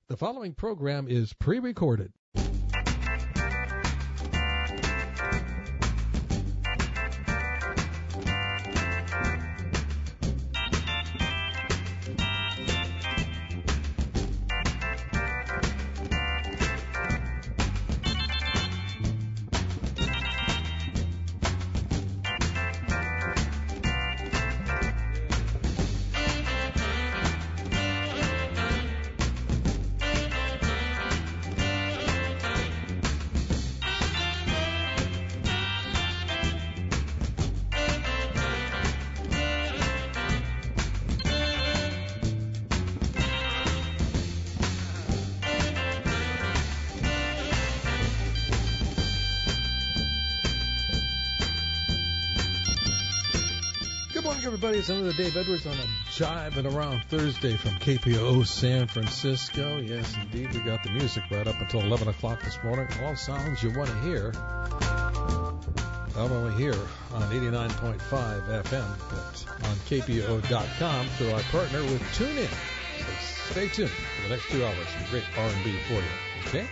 The following program is pre-recorded. Everybody, it's another Dave Edwards on a Jiving Around Thursday from KPOO San Francisco. Yes, indeed, we got the music right up until 11 o'clock this morning. All sounds you want to hear, not only here on 89.5 FM, but on KPOO.com through our partner with TuneIn. So stay tuned for the next 2 hours. Some great R&B for you, okay?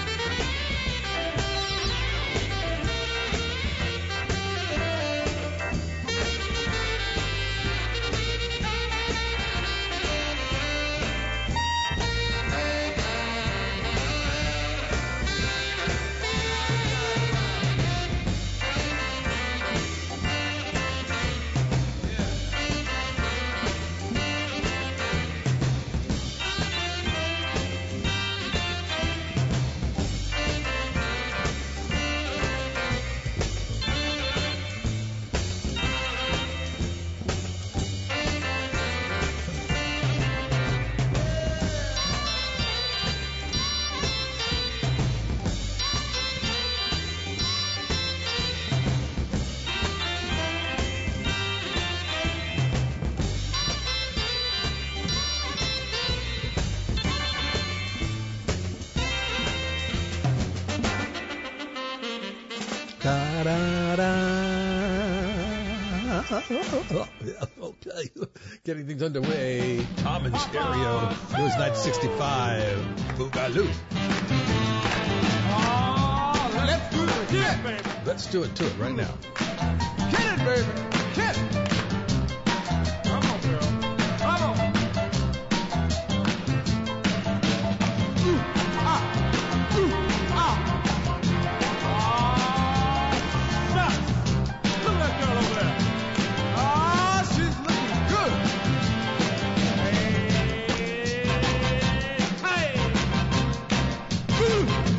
Okay, getting things underway. Tom and Stereo, News Night 65, Boogaloo. Let's do it again, baby. Let's do it to it right now. Get it, baby. Get it. Come on, girl. Come on. Ooh, ah. Ooh, ah. Shucks. Look at that girl over there. She's looking good. Hey. Ooh.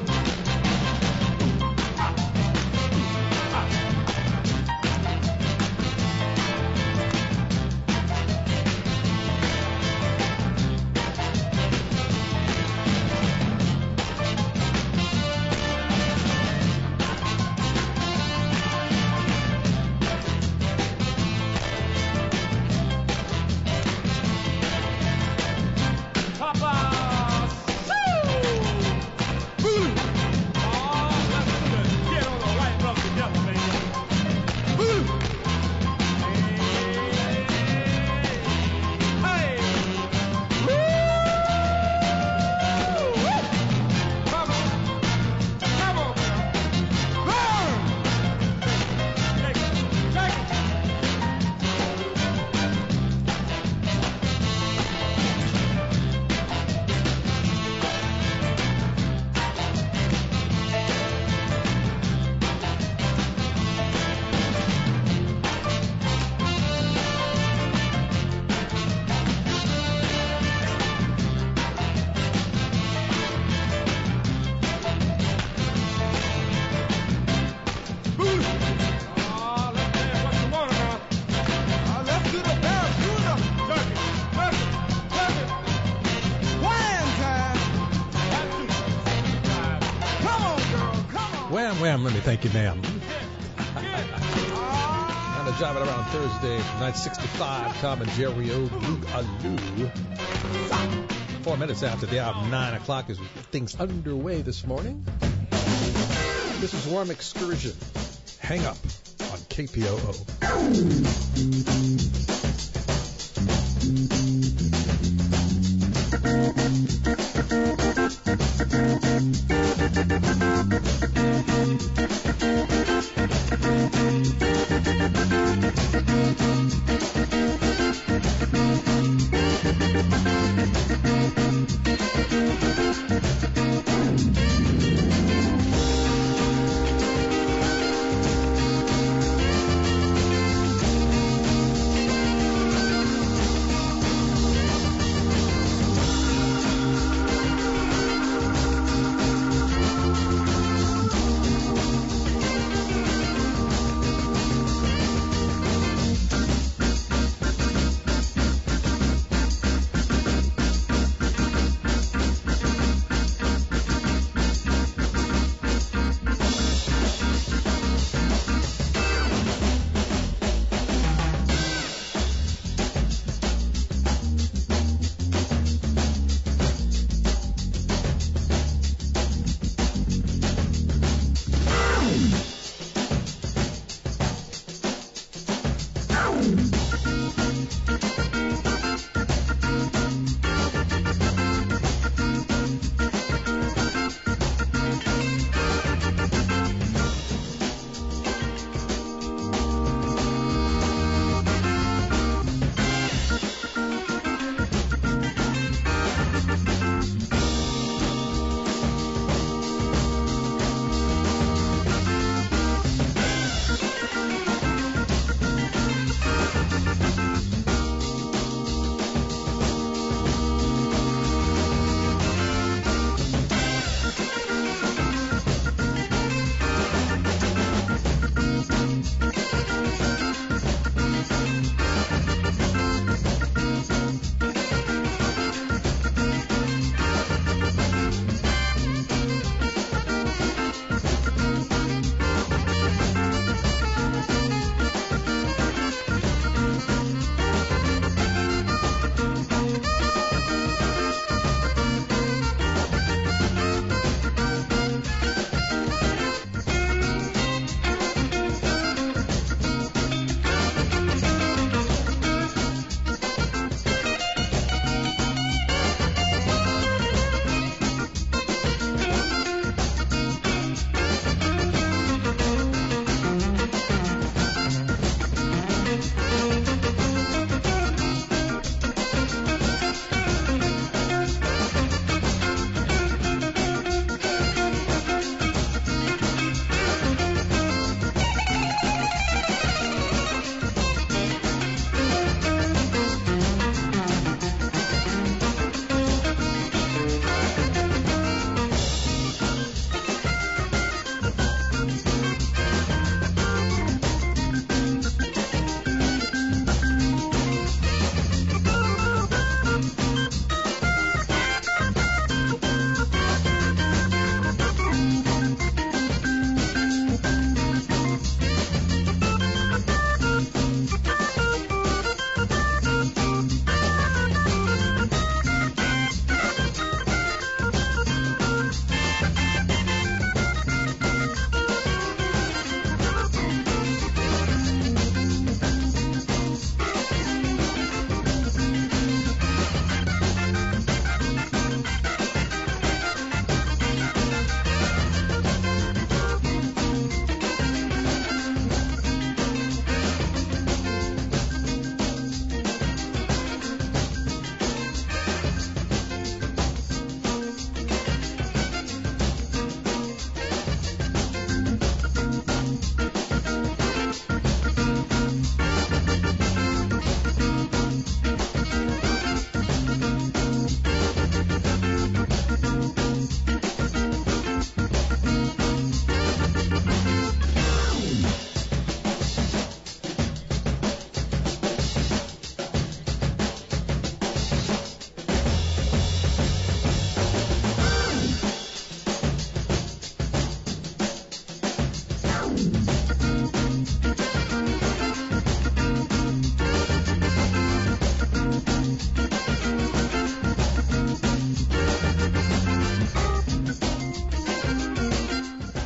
Wham, let me thank you, ma'am. On a Jiving Around Thursday, night 65, Tom and Jerry Boogaloo. 4 minutes after the hour, 9 o'clock, as we get things underway this morning. This is Warm Excursion. Hang Up on KPOO.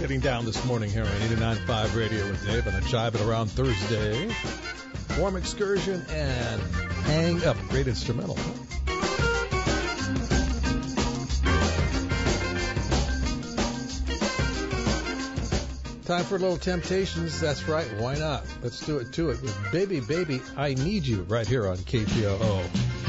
winding down this morning here on 89.5 Radio with Dave on a Jive It Around Thursday. Warm Excursion and Hang Up, great instrumental. Time for a little Temptations. That's right, why not? Let's do it to it with Baby, Baby, I Need You right here on KPOO.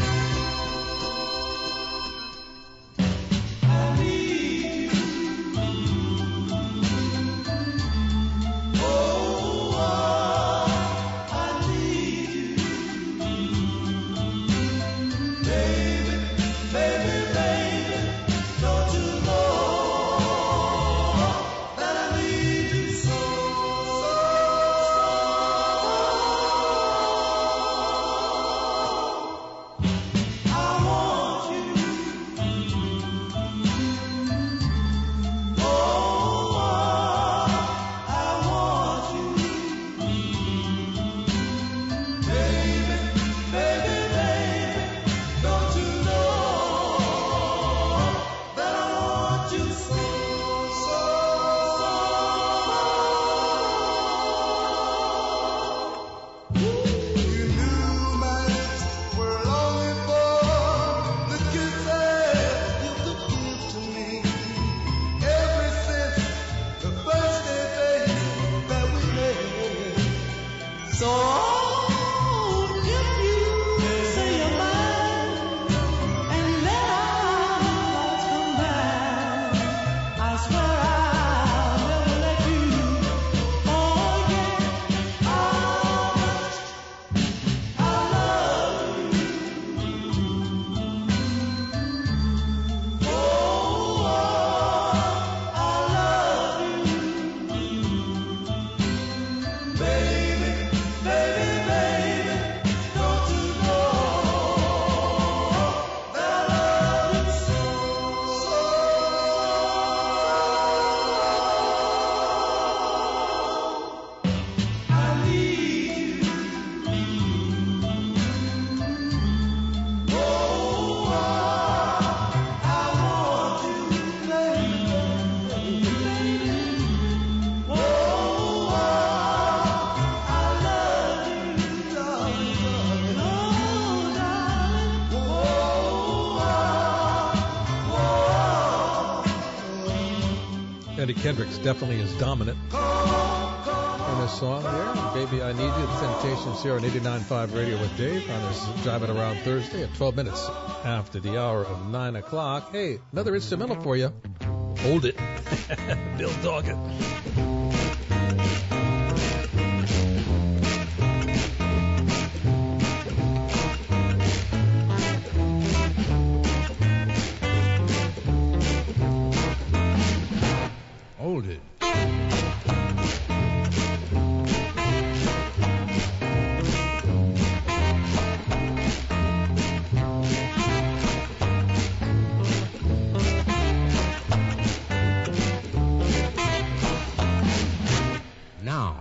Eddie Kendricks definitely is dominant in this song here. Baby, I Need You. The Temptations here on 89.5 Radio with Dave on this Jive It Around Thursday at 12 minutes after the hour of 9 o'clock. Hey, another instrumental for you. Hold It. Bill Doggett. Hold it. Now.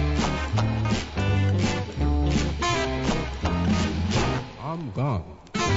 I'm gone.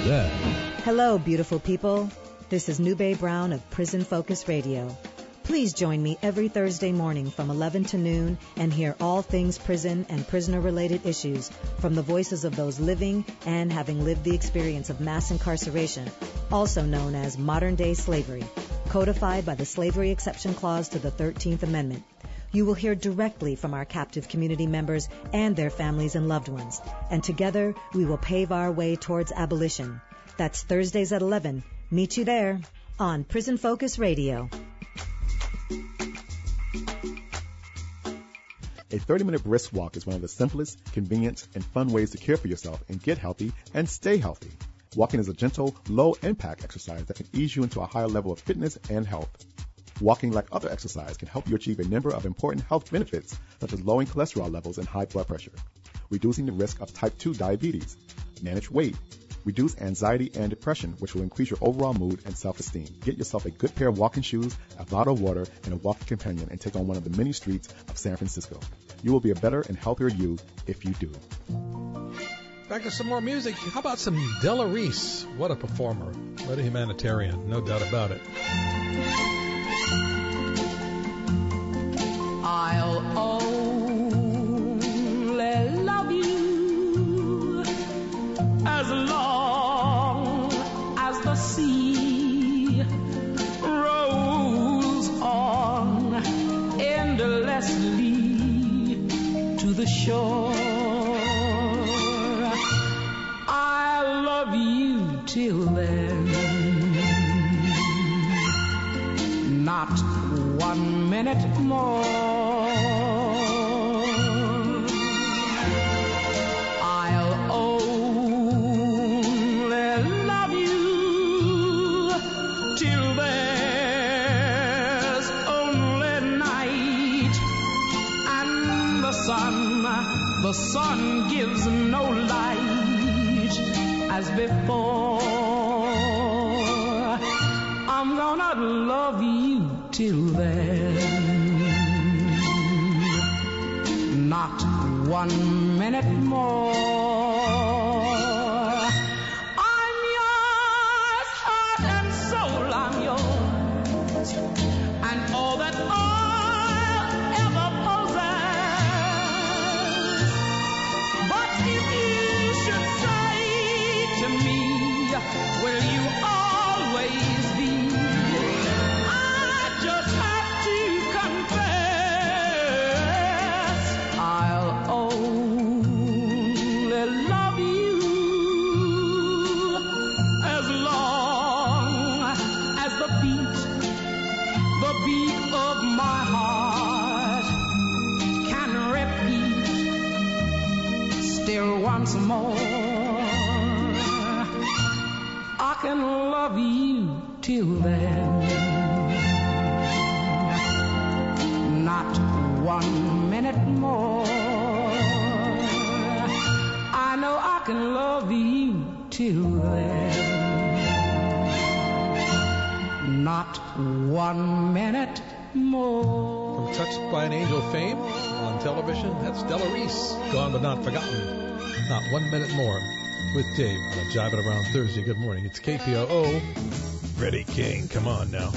that. Hello, beautiful people. This is Nube Brown of Prison Focus Radio. Please join me every Thursday morning from 11 to noon and hear all things prison and prisoner-related issues from the voices of those living and having lived the experience of mass incarceration, also known as modern-day slavery, codified by the Slavery Exception Clause to the 13th Amendment. You will hear directly from our captive community members and their families and loved ones, and together we will pave our way towards abolition. That's Thursdays at 11. Meet you there on Prison Focus Radio. A 30-minute brisk walk is one of the simplest, convenient, and fun ways to care for yourself and get healthy and stay healthy. Walking is a gentle, low-impact exercise that can ease you into a higher level of fitness and health. Walking, like other exercise, can help you achieve a number of important health benefits, such as lowering cholesterol levels and high blood pressure, reducing the risk of type 2 diabetes, manage weight, reduce anxiety and depression, which will increase your overall mood and self-esteem. Get yourself a good pair of walking shoes, a bottle of water, and a walking companion, and take on one of the many streets of San Francisco. You will be a better and healthier you if you do. Back to some more music. How about some Della Reese? What a performer. What a humanitarian. No doubt about it. I'll only love you as long as the sea rolls on endlessly to the shore. I'll love you till then, not 1 minute more. I'll only love you till there's only night and the sun gives no light as before. I'm gonna love you till then, not 1 minute more. I'm yours, heart and soul, I'm yours, and all that I'll ever possess. But if you should say to me, will you always be, just have to confess, I'll only love you as long as the beat of my heart can repeat still once more. I can love you till then, not 1 minute more. I know I can love you till then, not 1 minute more. From Touched by an Angel fame on television, that's Della Reese, gone but not forgotten. Not 1 minute more with Dave on a Jiving Around Thursday. Good morning. It's KPOO. Freddie King, come on now.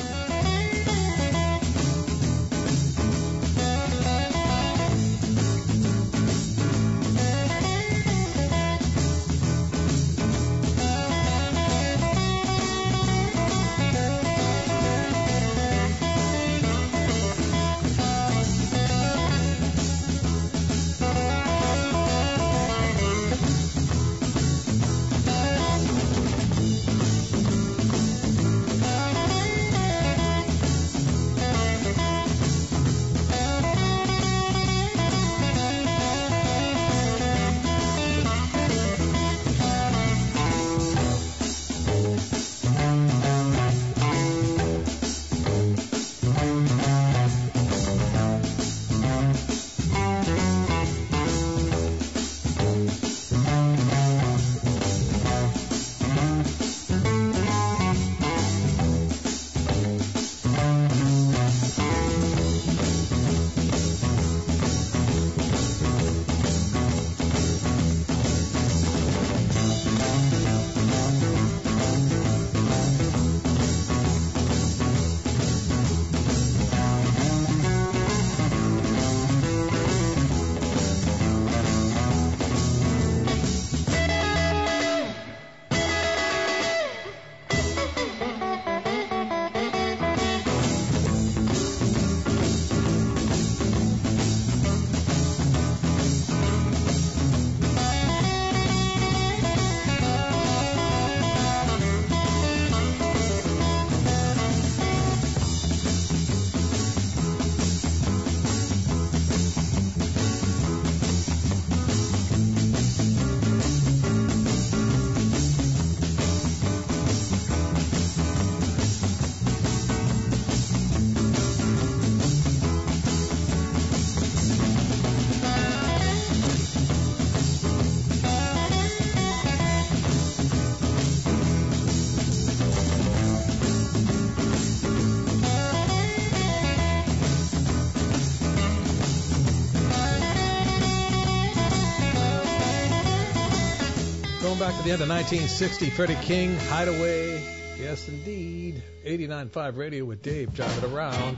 back to the end of 1960. Freddie King, Hideaway. Yes, indeed. 89.5 Radio with Dave, driving around.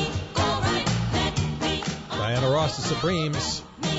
Diana Ross, the Supremes.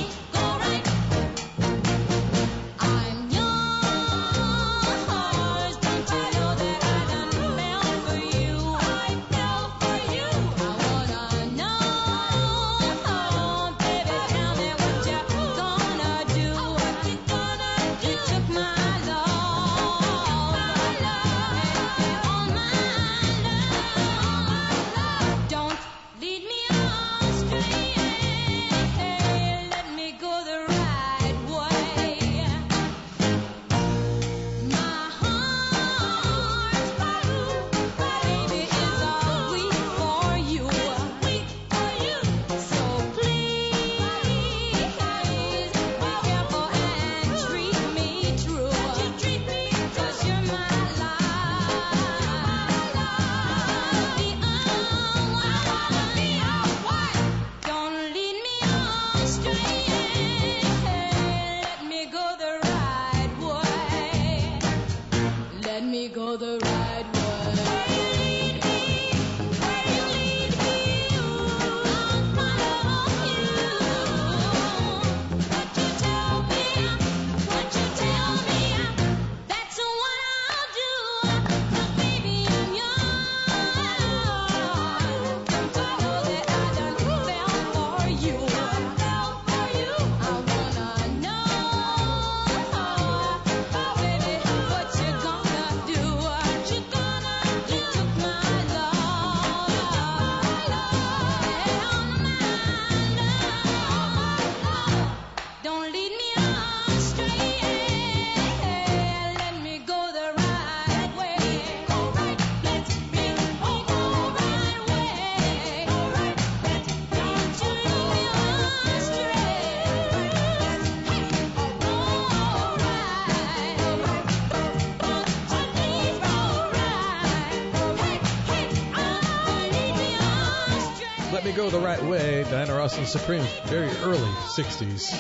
Go the Right Way, Diana Ross and Supremes, very early 60s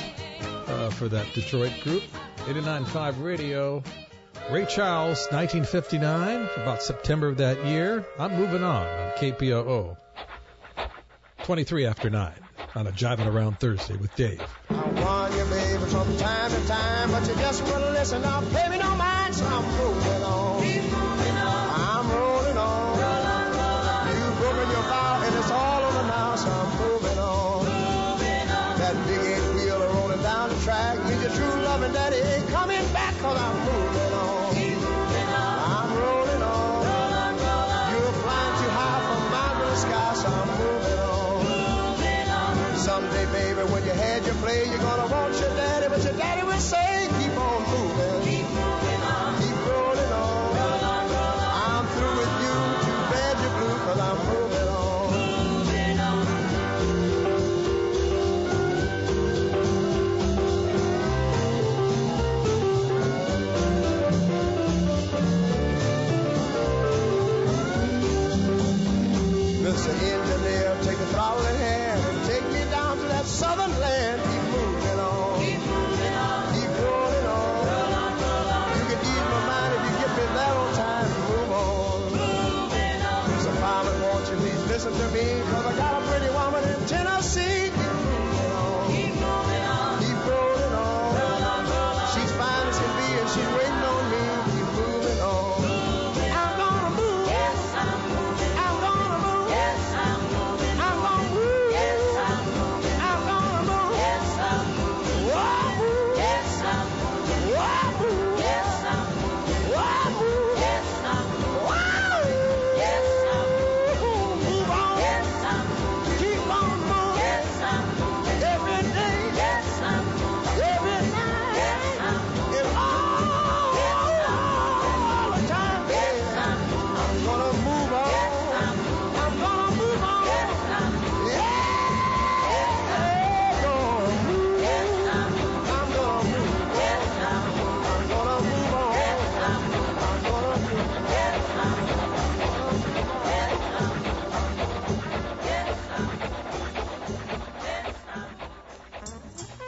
for that Detroit group. 89.5 Radio. Ray Charles, 1959, about September of that year. I'm Moving On KPOO. 23 after 9 on a Jiving Around Thursday with Dave. I warn you, baby, from time to time, but you just wouldn't listen. Now, pay me no mind, so I'm moving on. Keep moving on. I'm rolling on. Roll on, roll on. You've broken your vow, and it's all over now, so I'm moving on. Moving on. That big 8-wheel rolling down the track. Need your true love, and daddy ain't coming back, cause I'm moving on. Keep moving on. I'm rolling on. Roll on, roll on. You're flying too high from mountain to sky, so I'm moving on. Moving on. Someday, baby, when you had your play, you're gonna want your daddy, but your daddy will say, keep on moving. Keep moving on. Keep rolling on. Roll on, roll on. I'm through with you, too bad you're blue, cause I'm moving on. Moving on. Mr. Engineer, take the throttle in hand and take me down to that southern land. Keep moving on. Keep moving on. Keep rolling on. Roll on, roll on. You can ease my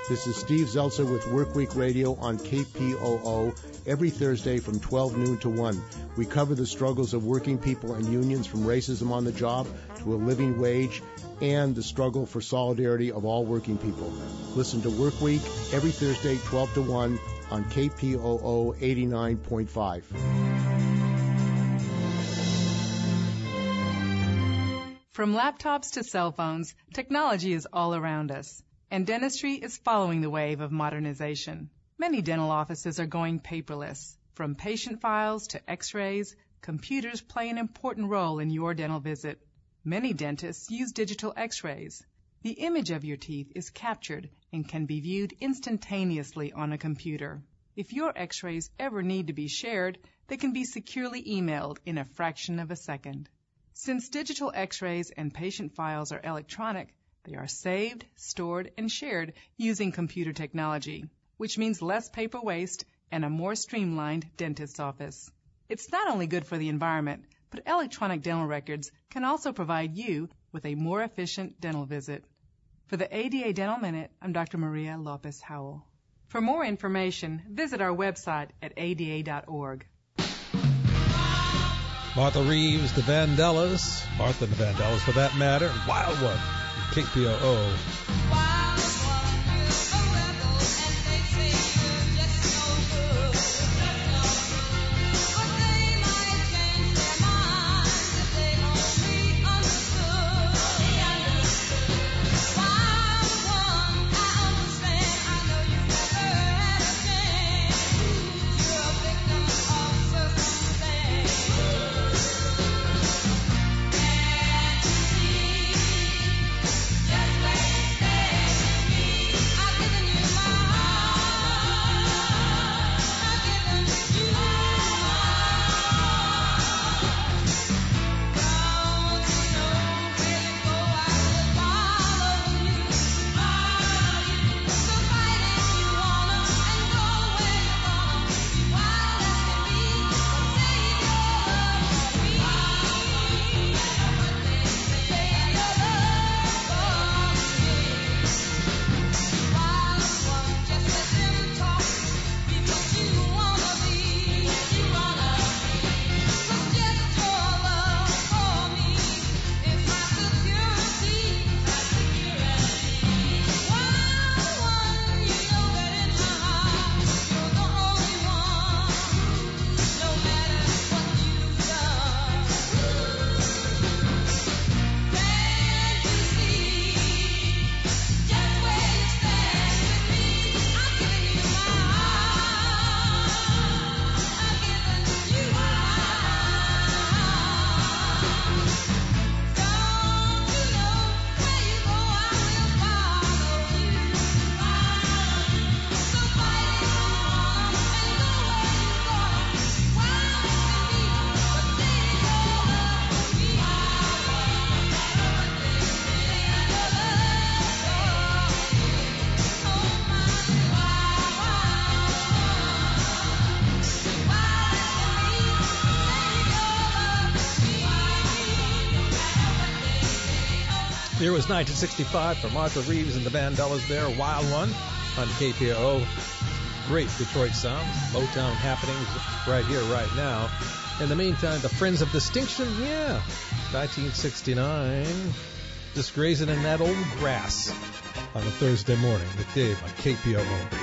This is Steve Zeltzer with Workweek Radio on KPOO every Thursday from 12 noon to 1. We cover the struggles of working people and unions, from racism on the job to a living wage, and the struggle for solidarity of all working people. Listen to Workweek every Thursday 12 to 1 on KPOO 89.5. From laptops to cell phones, technology is all around us, and dentistry is following the wave of modernization. Many dental offices are going paperless. From patient files to x-rays, computers play an important role in your dental visit. Many dentists use digital x-rays. The image of your teeth is captured and can be viewed instantaneously on a computer. If your x-rays ever need to be shared, they can be securely emailed in a fraction of a second. Since digital x-rays and patient files are electronic, they are saved, stored, and shared using computer technology, which means less paper waste and a more streamlined dentist's office. It's not only good for the environment, but electronic dental records can also provide you with a more efficient dental visit. For the ADA Dental Minute, I'm Dr. Maria Lopez Howell. For more information, visit our website at ada.org. Martha Reeves, the Vandellas, Martha and the Vandellas for that matter, Wild One, KPOO. Here was 1965 for Martha Reeves and the Vandellas there, Wild One on KPOO. Great Detroit sound, Motown happenings right here, right now. In the meantime, the Friends of Distinction, 1969, just grazing in that old grass on a Thursday morning with Dave on KPOO.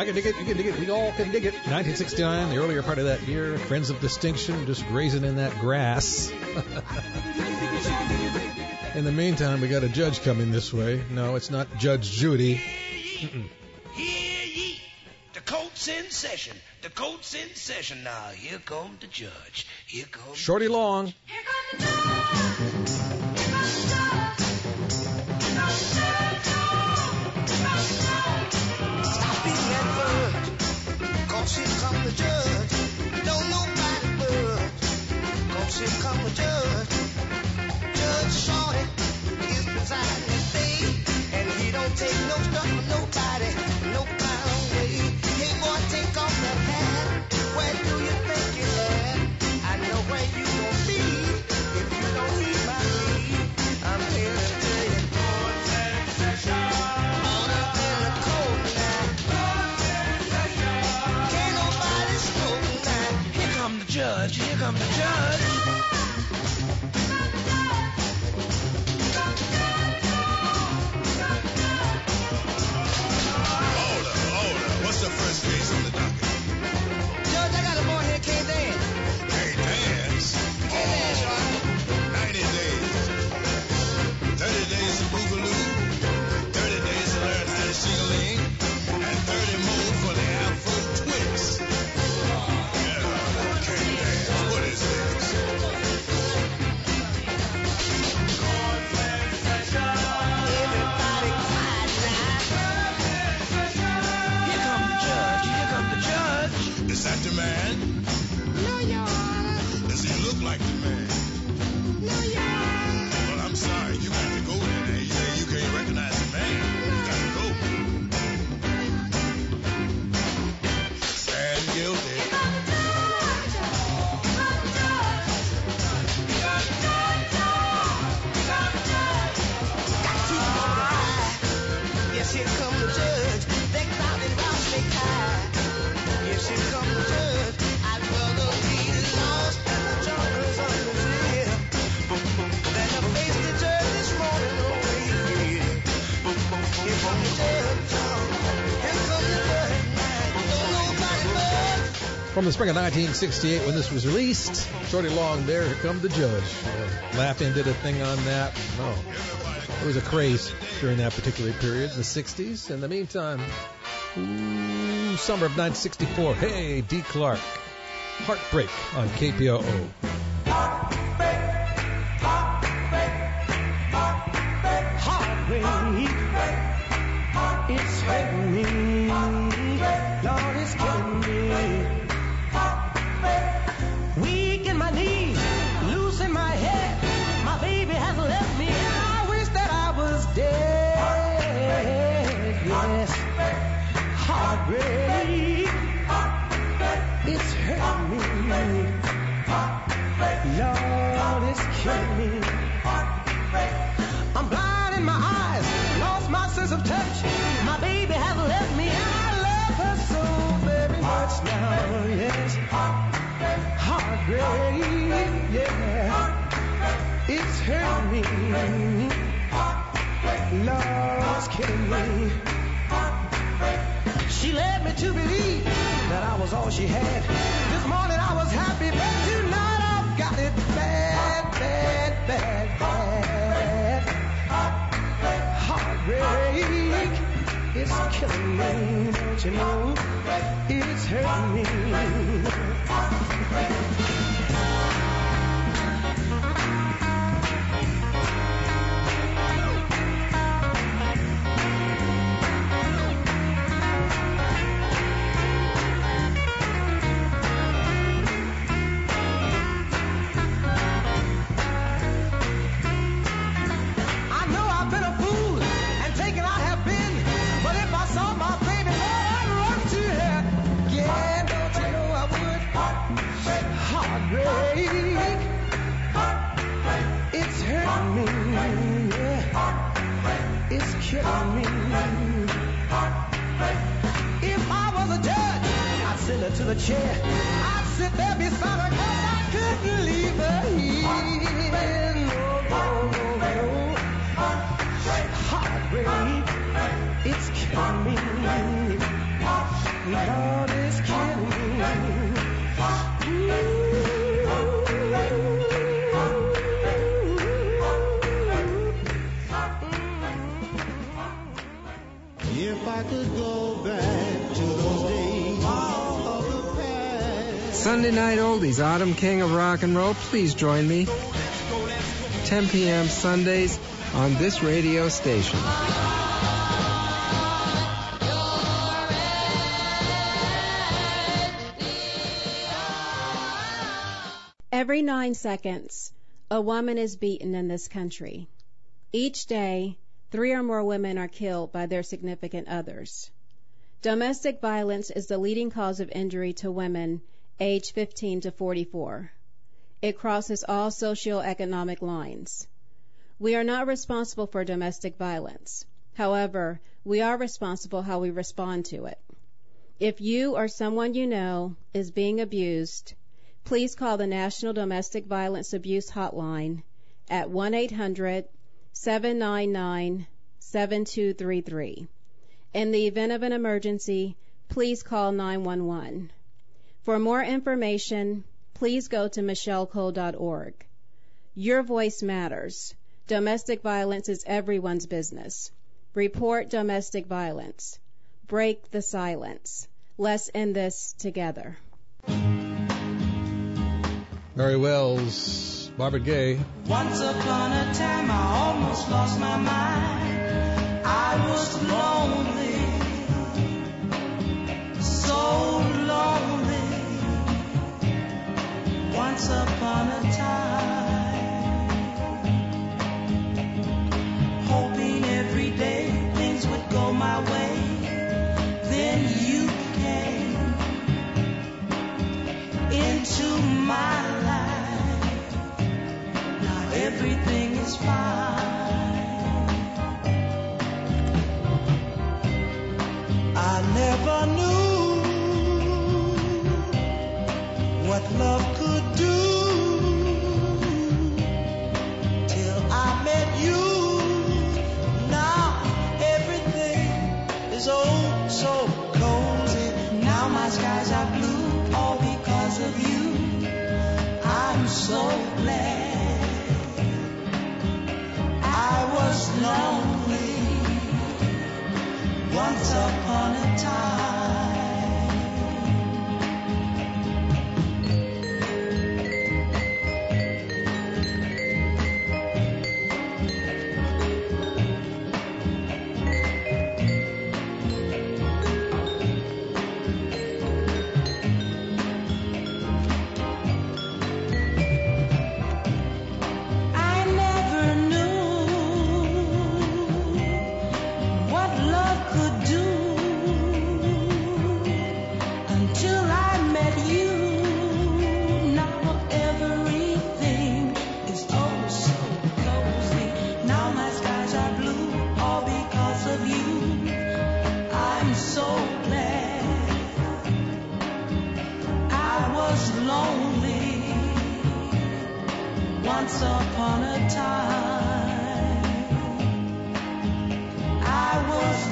can dig it. You can dig it. We all can dig it. 1969, the earlier part of that year. Friends of Distinction just grazing in that grass. In the meantime, we got a judge coming this way. No, it's not Judge Judy. Hear ye, the court's in session. The court's in session now. Here comes the judge. Here comes Shorty Long. Here comes the judge. Stop beating that bird, 'cause here come the judge. Don't nobody budge, 'cause here come the judge. Judge Shorty is presiding this day, and he don't take no stuff from nobody, no kind of way. Hey boy, take off that hat. Where do you think you're at? I know where you gon' be if you don't heed my lead. I'm here to tell you. Order in the court now. Can't nobody smoke now. Here come the judge. Here come the judge. What's the first case on the docket? Judge, I got a boy here can't dance. Can't dance? Can't dance, right? 90 days. 30 days of boogaloo. 30 days to learn how to shing-a-ling. And 30 more for the Afro twist. Yeah, can't dance. What is this? Everybody quiet now. Here come the judge. Here come the judge. Is that the man? No, Your Honor. Does he look like the man? No, Your Honor. Well, I'm sorry. You got to go then. You can't recognize the man. You got to go. Stand guilty. Yes, here come the judge. They crowded round Snake High. Yes, here come the judge. I'd rather be lost in the jungles of Brazil than to face the judge this morning over here. Here come the judge. Here come the judge. Don't nobody but. From the spring of 1968, when this was released, Shorty Long there, Here Come the Judge. Laugh-In did a thing on that. No, it was a craze during that particular period, the 60s. In the meantime, summer of 1964, hey, D. Clark, Heartbreak on KPOO. Heartbreak, it's hurting me. Lord, it's killing me. Weak in my knees, loose in my head. My baby has left me, and I wish that I was dead. Yes, heartbreak, it's hurting me. Lord, it's killing me. I'm blind in my eyes, lost my sense of touch. My baby has left me, and I love her so very much now. Yes, heartbreak, yeah, it's hurting me. Love's killing me. She led me to believe that I was all she had. This morning I was happy, but tonight I've got it bad, bad, bad, bad. Heartbreak, it's killing me, don't you know? It's hurting me. I know I've been a fool and taken I have been, but if I saw my baby, Lord, I'd run to her again. Don't you know I would? Heartbreak, it's hurting me, yeah, it's killing me. If I was a judge, I'd send her to the chair. I'd sit there beside her 'cause I couldn't leave her here. No, no, no. Heartbreak, it's killing me. Lord is killing me. If I could go back to those days of the past. Sunday Night Oldies, Autumn King of Rock and Roll. Please join me. 10 p.m. Sundays on this radio station. Every 9 seconds, a woman is beaten in this country. Each day, 3 or more women are killed by their significant others. Domestic violence is the leading cause of injury to women aged 15 to 44. It crosses all socioeconomic lines. We are not responsible for domestic violence. However, we are responsible how we respond to it. If you or someone you know is being abused, please call the National Domestic Violence Abuse Hotline at 1-800-799-7233. In the event of an emergency, please call 911. For more information, please go to michellecole.org. Your voice matters. Domestic violence is everyone's business. Report domestic violence. Break the silence. Let's end this together. Mary Wells, Marvin Gaye. Once upon a time I almost lost my mind. I was lonely, so lonely. Once upon a time, hoping every day things would go my way. Then you came into my life. Now everything is fine. I never knew what love could do till I met you. Now everything is oh so cozy. Now my skies are blue, all because of you. I'm so glad I was lonely once upon a time. I never knew what love could do until I met you. Now everything is oh so cozy. Now my skies are blue, all because of you. I'm so glad I was lonely once upon a time. I was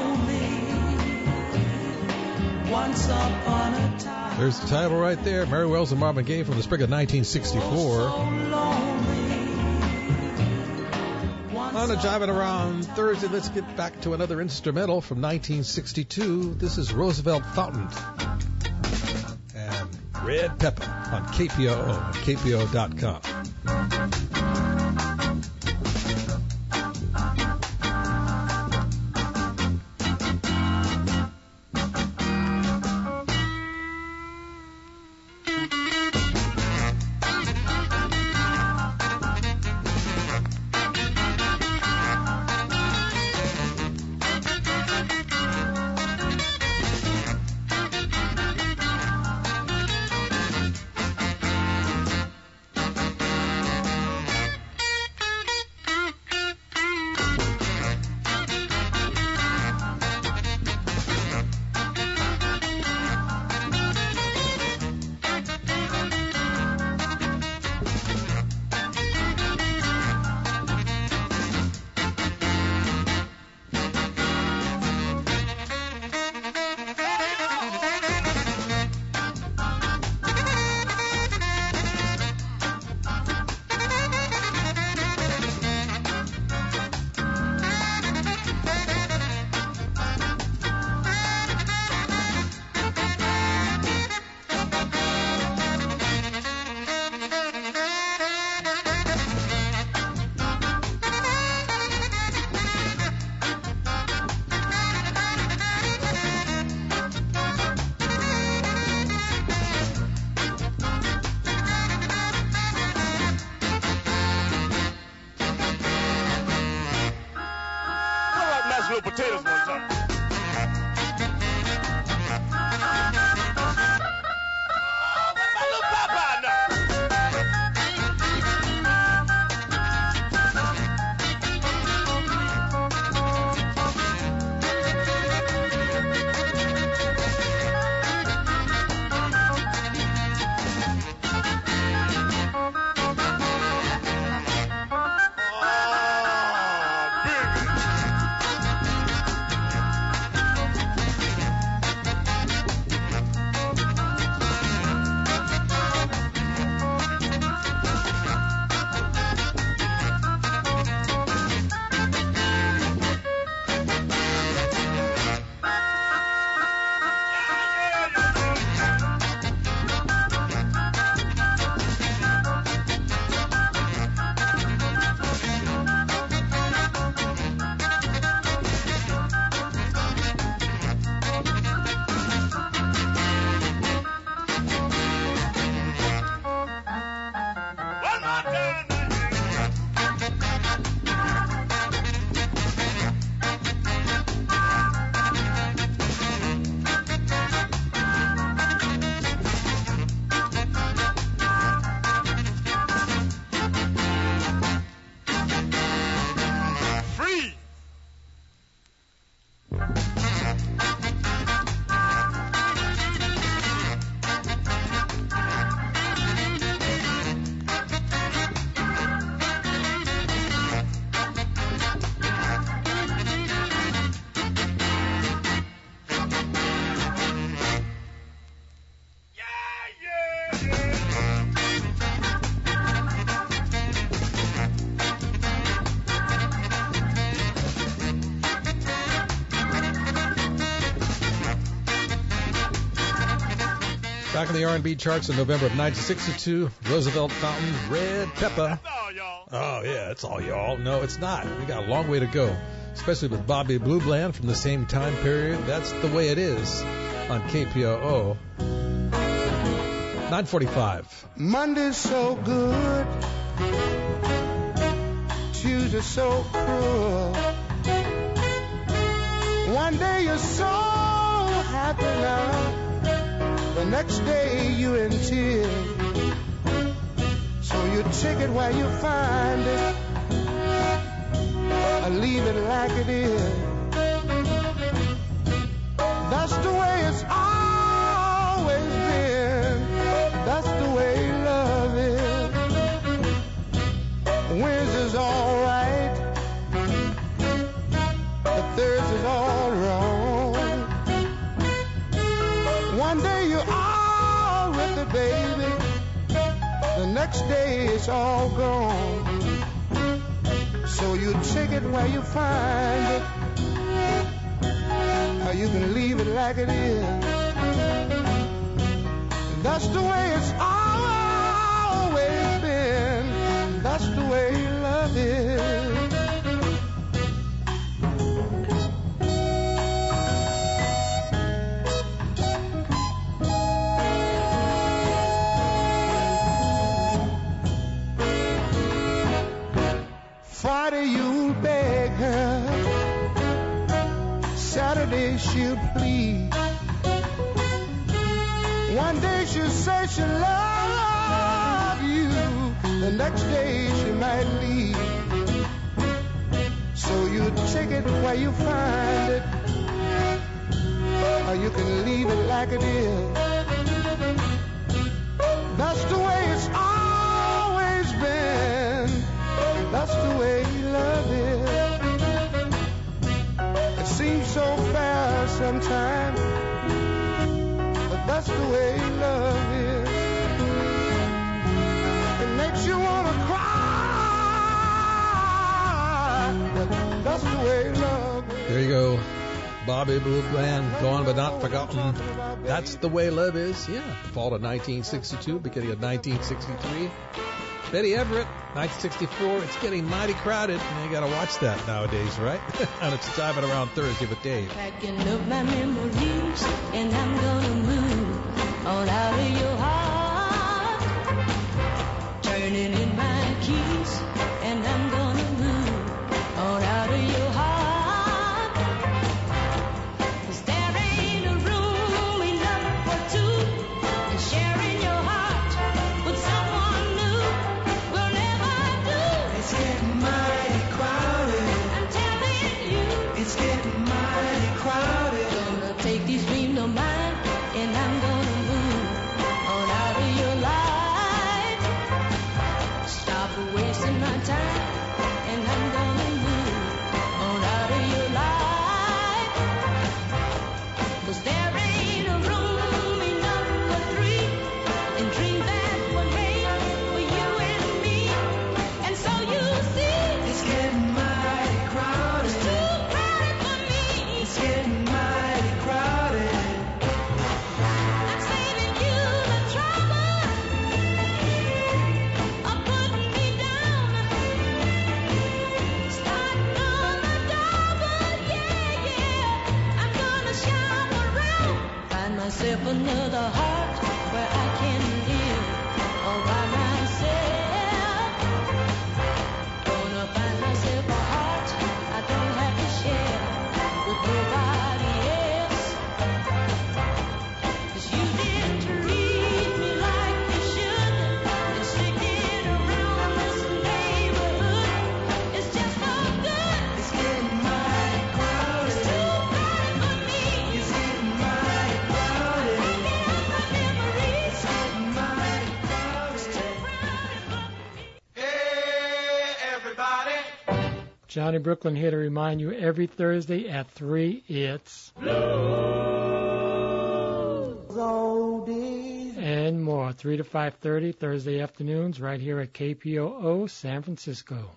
lonely once upon a time. There's the title right there. Mary Wells and Marvin Gaye from the spring of 1964. On a Jiving Around Thursday, let's get back to another instrumental from 1962. This is Roosevelt Fountain and Red Pepper on KPOO and KPO.com. those little potatoes one time. Back in the R&B charts in November of 1962, Roosevelt Fountain, Red Pepper. Oh, yeah, it's all y'all. No, it's not. We got a long way to go, especially with Bobby Blue Bland from the same time period. That's the way it is on KPOO. 9:45. Monday's so good, Tuesday's so cruel. One day you're so happy now, the next day you're in tears. So you take it while you find it, or leave it like it is. That's the way it's always been. That's the way love is. Wednesday's all right, but Thursday's all wrong. One day you're all with it, baby, the next day it's all gone. So you take it where you find it, or you can leave it like it is. That's the way it's always been. That's the way love is. Friday you'll beg her, Saturday she'll plead. One day she'll say she'll love you, the next day she might leave. So you take it where you find it, or you can leave it like it is. That's the way it's always been. That's the way love is. It seems so fair sometimes, but that's the way love is. It makes you want to cry, but that's the way love is. There you go. Bobby Blue Bland, gone but not forgotten. That's the way love is. Yeah, the fall of 1962, beginning of 1963. Betty Everett, 1964. It's getting mighty crowded, and you got to watch that nowadays, right? And it's Driving Around Thursday with Dave. Packing up my memories, and I'm gonna move on out of your heart. Turning in my keys, and I'm gonna move on out of your heart. myself another heart where I can live all by myself. Gonna find myself a heart I don't have to share with nobody else. 'Cause you didn't treat me like you should, and sticking around this neighborhood is just no good. It's getting mighty crowded. It's too crowded for me. It's getting mighty crowded. Picking up my memories. It's getting mighty crowded. It's too crowded for me. Hey, everybody. Johnny Brooklyn here to remind you every Thursday at 3, it's and more, 3 to 5:30 Thursday afternoons right here at KPOO San Francisco.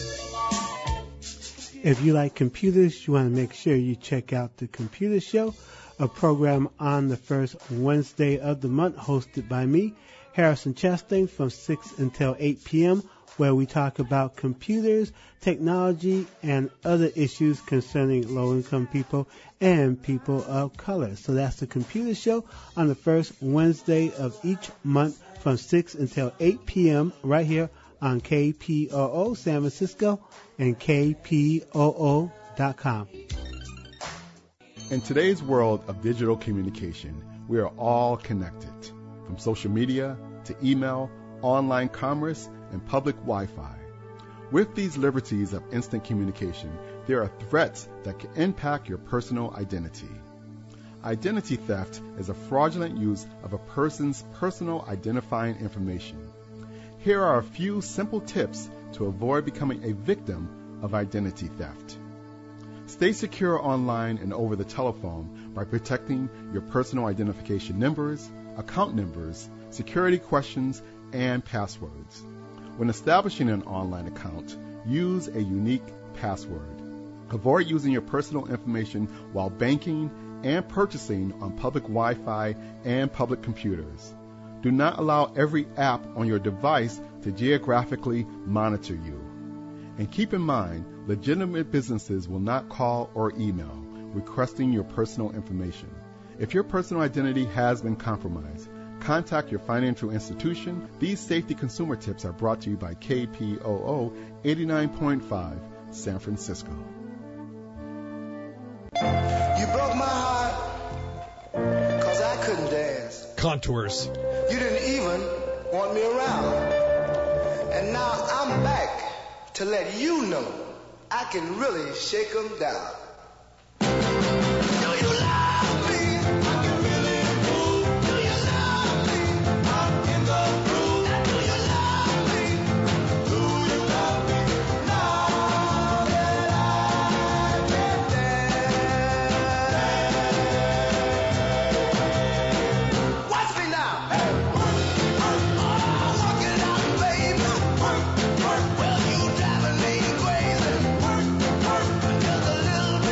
If you like computers, you want to make sure you check out The Computer Show, a program on the first Wednesday of the month hosted by me, Harrison Chastain, from 6 until 8 p.m., where we talk about computers, technology, and other issues concerning low-income people and people of color. So that's The Computer Show on the first Wednesday of each month from 6 until 8 p.m. right here on KPOO San Francisco and KPOO.com. In today's world of digital communication, we are all connected, from social media to email, online commerce, and public Wi-Fi. With these liberties of instant communication, there are threats that can impact your personal identity. Identity theft is a fraudulent use of a person's personal identifying information. Here are a few simple tips to avoid becoming a victim of identity theft. Stay secure online and over the telephone by protecting your personal identification numbers, account numbers, security questions, and passwords. When establishing an online account, use a unique password. Avoid using your personal information while banking and purchasing on public Wi-Fi and public computers. Do not allow every app on your device to geographically monitor you. And keep in mind, legitimate businesses will not call or email requesting your personal information. If your personal identity has been compromised, contact your financial institution. These safety consumer tips are brought to you by KPOO 89.5 San Francisco. You broke my heart because I couldn't dance. Contours. You didn't even want me around. And now I'm back to let you know I can really shake 'em down. Do you love me? I can really move. Do you love me? I'm in the groove. Do you love me? Do you love me? Now that I can dance. Watch me now. Hey, work, work it out, baby. Work, well, you driving me crazy. Work, until the little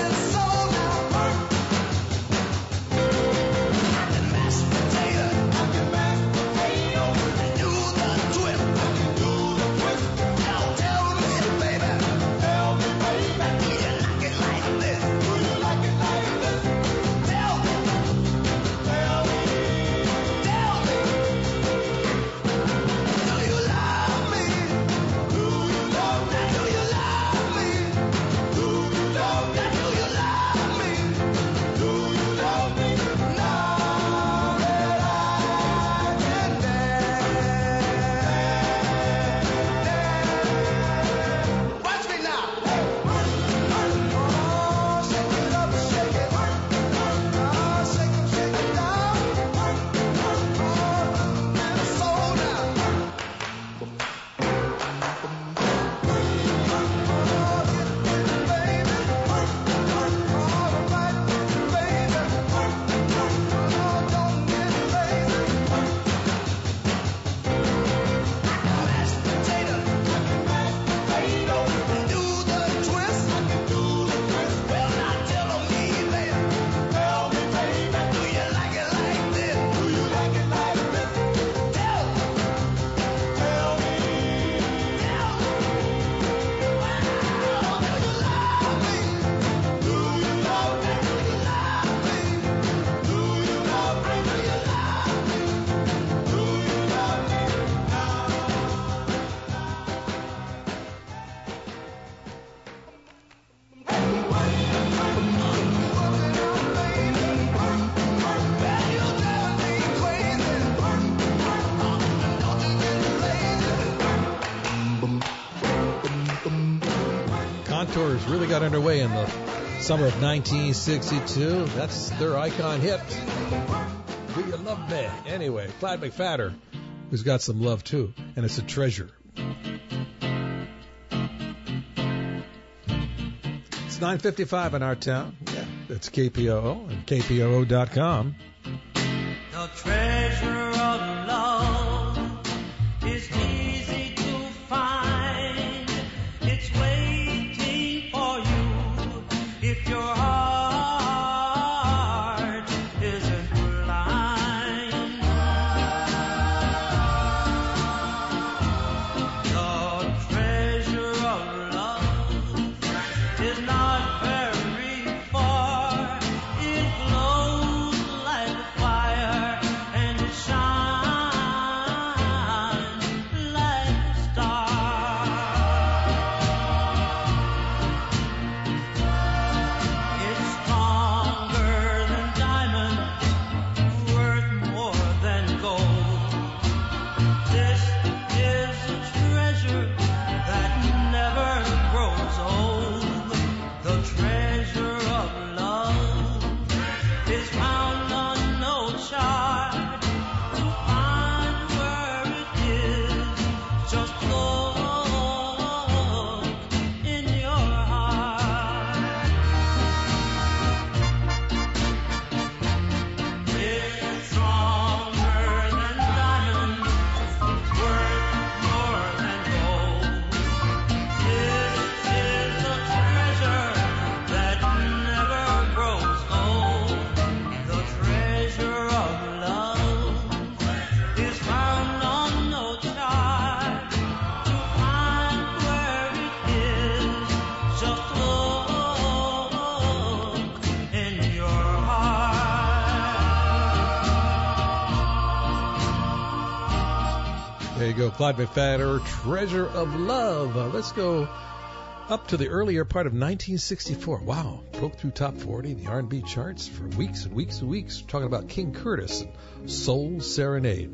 Brothers really got underway in the summer of 1962. That's their icon hit, Do You Love Me? Anyway, Clyde McPhatter, who's got some love too, and it's a treasure. It's 9:55 in our town. Yeah, it's KPOO and KPOO.com. The treasure of love is easy to find. It's waiting for you if your heart isn't blind. The treasure of love is not very far. It glows like fire and it shines like a star. It's stronger than diamonds, worth more than gold. This is a treasure that never grows old. The treasure of love is found on no chart. To find where it is, just look in your heart. It's stronger than diamonds, worth more than gold. This is a treasure that never grows old. The treasure of love is found on no chart. To find where it is, just look in your heart. There you go, Clyde McPhatter, Treasure of Love. Let's go up to the earlier part of 1964. Wow, broke through top 40, the R&B charts for weeks and weeks and weeks. Talking about King Curtis and Soul Serenade.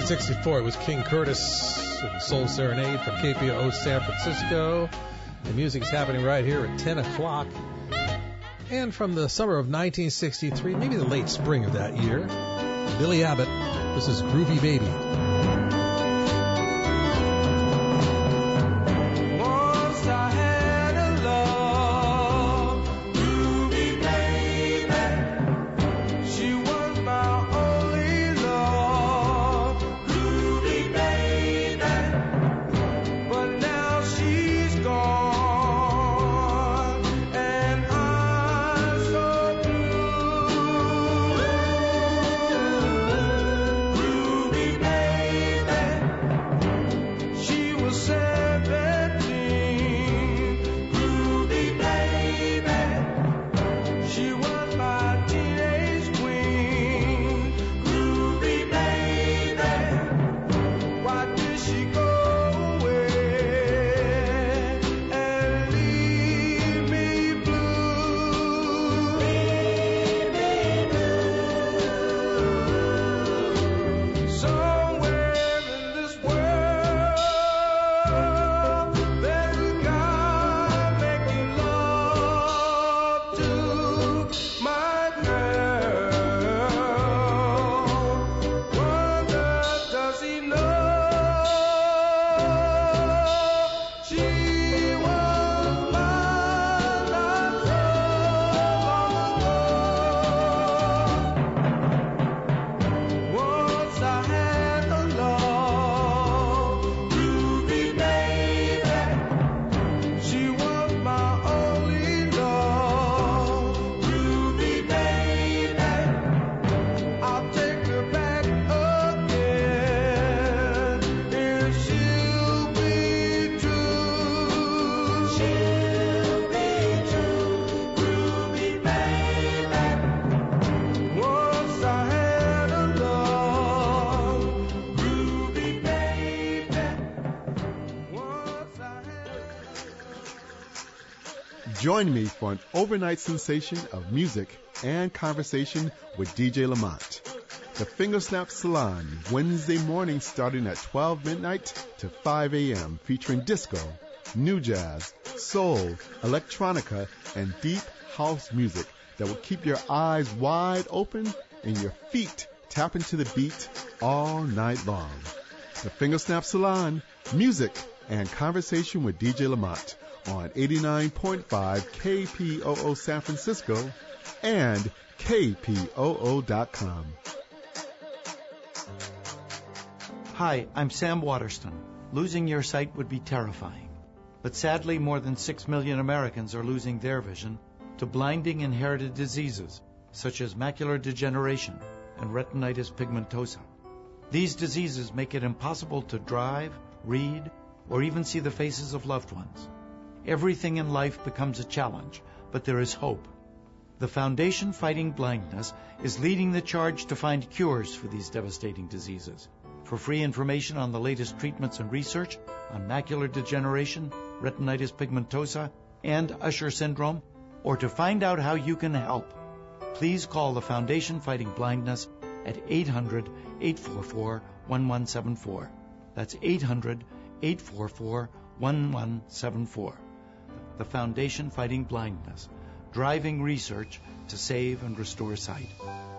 1964, it was King Curtis and Soul Serenade from KPOO San Francisco. The music is happening right here at 10 o'clock. And from the summer of 1963, maybe the late spring of that year, Billy Abbott, this is Groovy Baby. Once I had a love, groovy baby. She was my only love, groovy baby. But now she's gone, and I'm so blue. Groovy baby. She was 17, groovy baby. She was my teenage queen, groovy baby. Why did she go away and leave me blue? Somewhere in this world, there's a guy making love to my girl. Wonder, does he know she was mine not so long ago? Once I had a love, groovy baby. She was my only love, groovy baby. I'll take her back again if she'll be true. She'll be true, groovy baby. Once I had a love, groovy baby. Once I Join me for an overnight sensation of music and conversation with DJ Lamont. The Fingersnap Salon, Wednesday morning starting at 12 midnight to 5 a.m., featuring disco, new jazz, soul, electronica, and deep house music that will keep your eyes wide open and your feet tapping to the beat all night long. The Fingersnap Salon, music and conversation with DJ Lamont on 89.5 KPOO San Francisco and KPOO.com. Hi, I'm Sam Waterston. Losing your sight would be terrifying. But sadly, more than 6 million Americans are losing their vision to blinding inherited diseases such as macular degeneration and retinitis pigmentosa. These diseases make it impossible to drive, read, or even see the faces of loved ones. Everything in life becomes a challenge, but there is hope. The Foundation Fighting Blindness is leading the charge to find cures for these devastating diseases. For free information on the latest treatments and research on macular degeneration, retinitis pigmentosa, and Usher syndrome, or to find out how you can help, please call the Foundation Fighting Blindness at 800-844-1174. That's 800-844-1174. The Foundation Fighting Blindness, driving research to save and restore sight.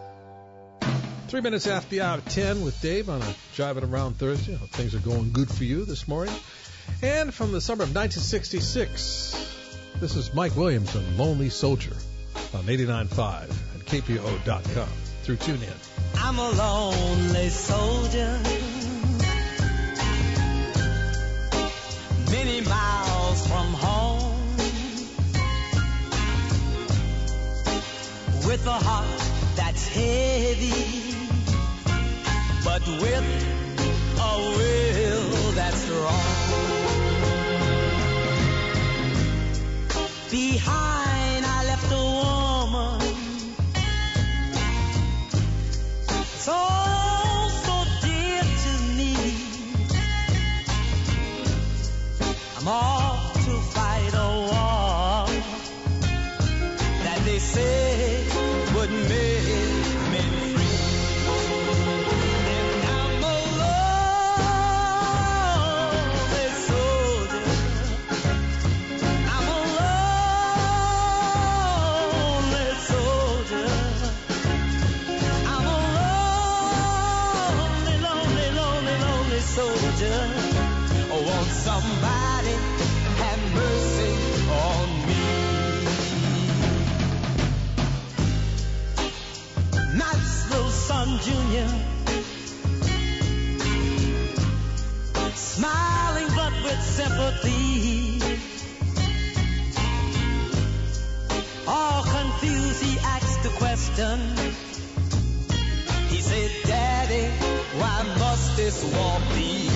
3 minutes after the hour of 10 with Dave on a Jiving Around Thursday. Hope things are going good for you this morning. And from the summer of 1966, this is Mike Williams and Lonely Soldier on 89.5 and KPO.com through TuneIn. I'm a lonely soldier, many miles from home, with a heart that's heavy, but with a will that's strong. Behind I left a woman so dear to me. I'm off to fight a war that they say would make me free. And I'm a soldier. Oh, won't somebody have mercy on me? Maxwell Son Jr., smiling but with sympathy. All confused, he asked the question. He said, Daddy, why must this war be?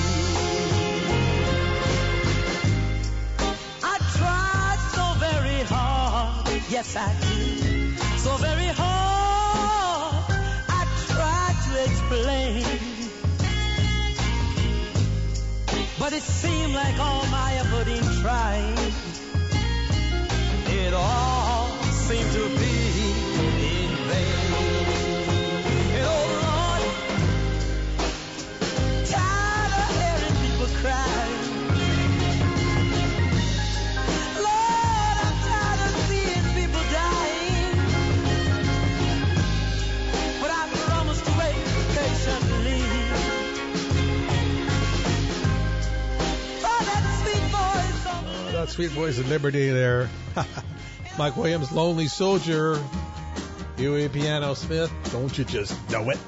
I tried so very hard, yes I did, so very hard. I tried to explain, but it seemed like all my effort in trying, it all seemed to be in vain. And oh Lord, tired of hearing people cry. Lord, I'm tired of seeing people dying. But I promised to wait patiently. That Sweet Boys of Liberty there. Mike Williams, Lonely Soldier. Huey Piano Smith, Don't You Just Know It?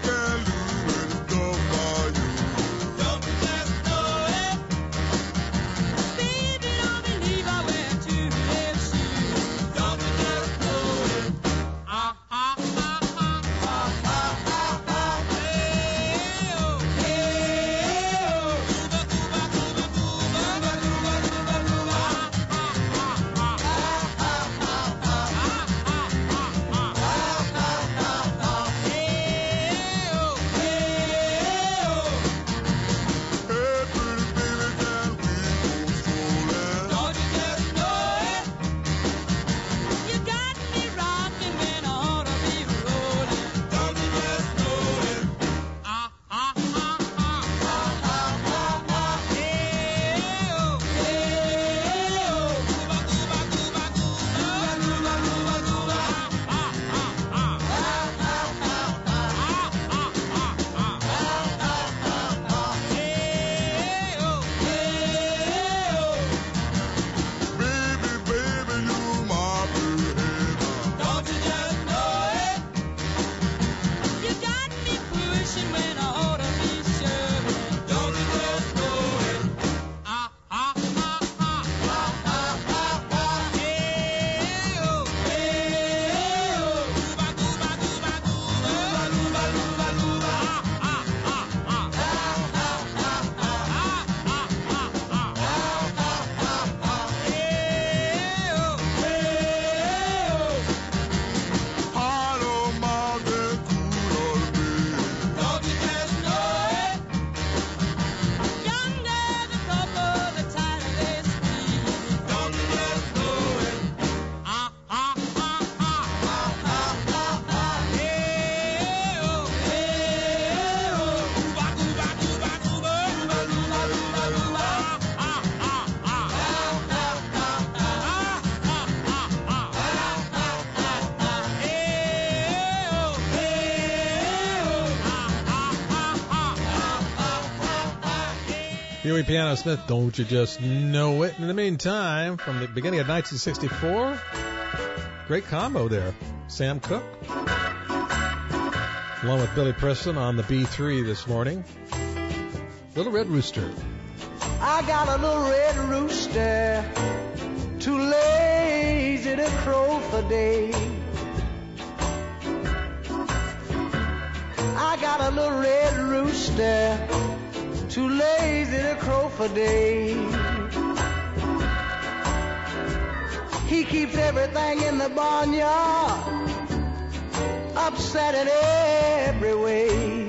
Huey Piano Smith, Don't You Just Know It? In the meantime, from the beginning of 1964, great combo there. Sam Cooke, along with Billy Preston on the B3 this morning. Little Red Rooster. I got a little red rooster, too lazy to crow for days. I got a little red rooster, too lazy to crow for days. He keeps everything in the barnyard upset in every way.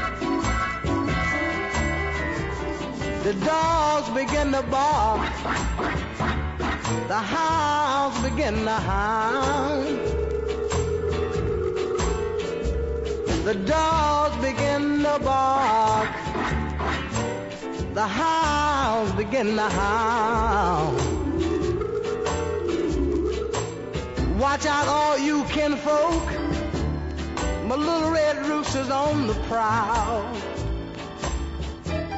The dogs begin to bark, the hounds begin to howl. The dogs begin to bark, the hounds begin to howl. Watch out, all you kinfolk, my little red rooster's on the prowl.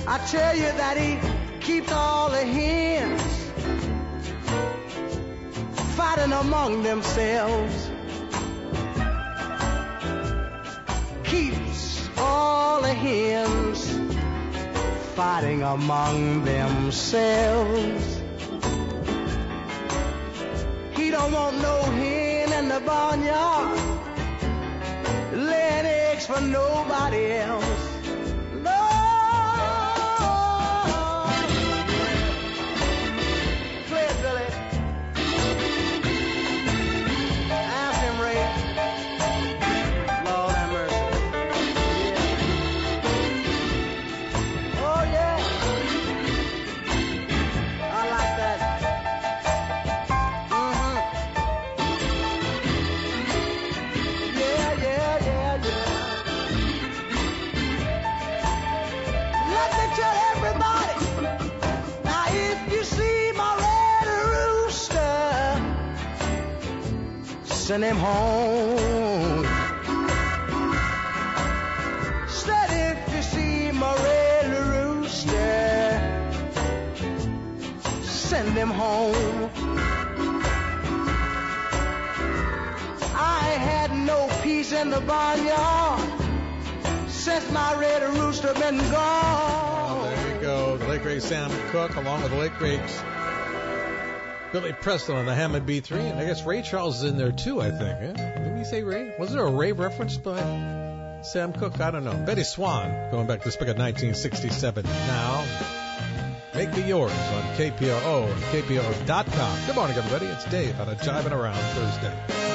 I tell you that he keeps all the hens fighting among themselves. Keeps all the hens fighting among themselves. He don't want no hen in the barnyard laying eggs for nobody else. No. Play it, Billy. Ask him, Ray. Lord have mercy. Yeah. Oh, yeah. I like that. Yeah, yeah, yeah, yeah. Let me tell everybody, now if you see my red rooster, send him home. Said if you see my red rooster, send him home. I ain't had no peace in the barnyard since my red rooster been gone. Oh, there you go. The late great Sam Cooke, along with the late great Billy Preston on the Hammond B3. And I guess Ray Charles is in there too, I think. Eh? Did we say Ray? Was there a Ray reference by Sam Cooke? I don't know. Betty Swan, going back to this book of 1967. Now, Make Me Yours on KPOO and KPOO.com. Good morning, everybody. It's Dave on a Jiving Around Thursday.